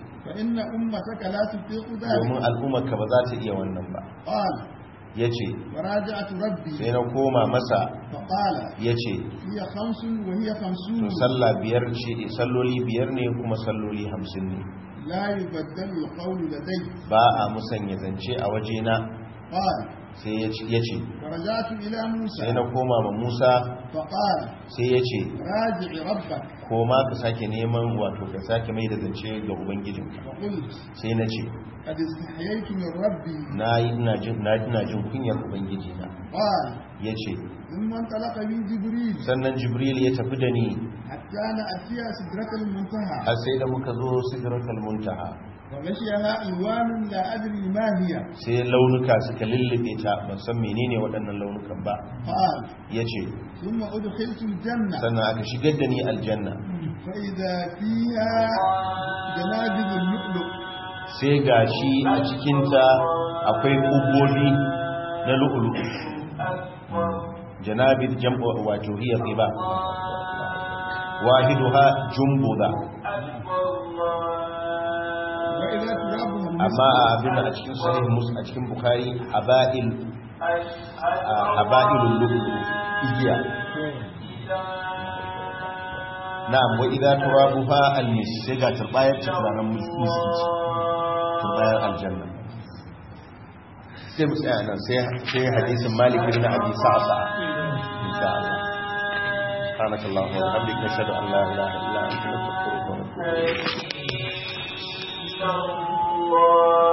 domin al'ummarka ba za ta iya wannan ba ya ce sai na koma masa ya ce to sallah biyar ce salloli biyar ne kuma salloli hamsin ne ba a musanya zance a wajena sai ya ce sai na koma ma Musa sai ya ce koma ka sake neman wato ka sake mai da zance ga ubangijinka sai na ce na yi ina jin kunyar ubangijina ya ce sannan jibril ya tafi da ni har sai da muka zo sidratul muntaha sai launuka suka lullube ta ban san menene waɗannan launukan ba ya ce sannan aka shigar da ni aljanna sai ga shi a cikinta akwai ƙubobi na lu'ulu janabid jam'u wato hiya qiba wahiduha jumbuda amma a abin a cikin sahih muslim a cikin bukhari haba'il haba'ilul lu'lu igiya na'am wa idza turabuha al-mis sai ga turbayar turbanan musulunci turbayar aljanna sai mu tsaya nan sai sai hadisin malik ibn abi sa'sa insha Allah subhanakallahu wa bihamdika ashhadu an la ilaha illa anta astaghfiruka wa atubu ilayk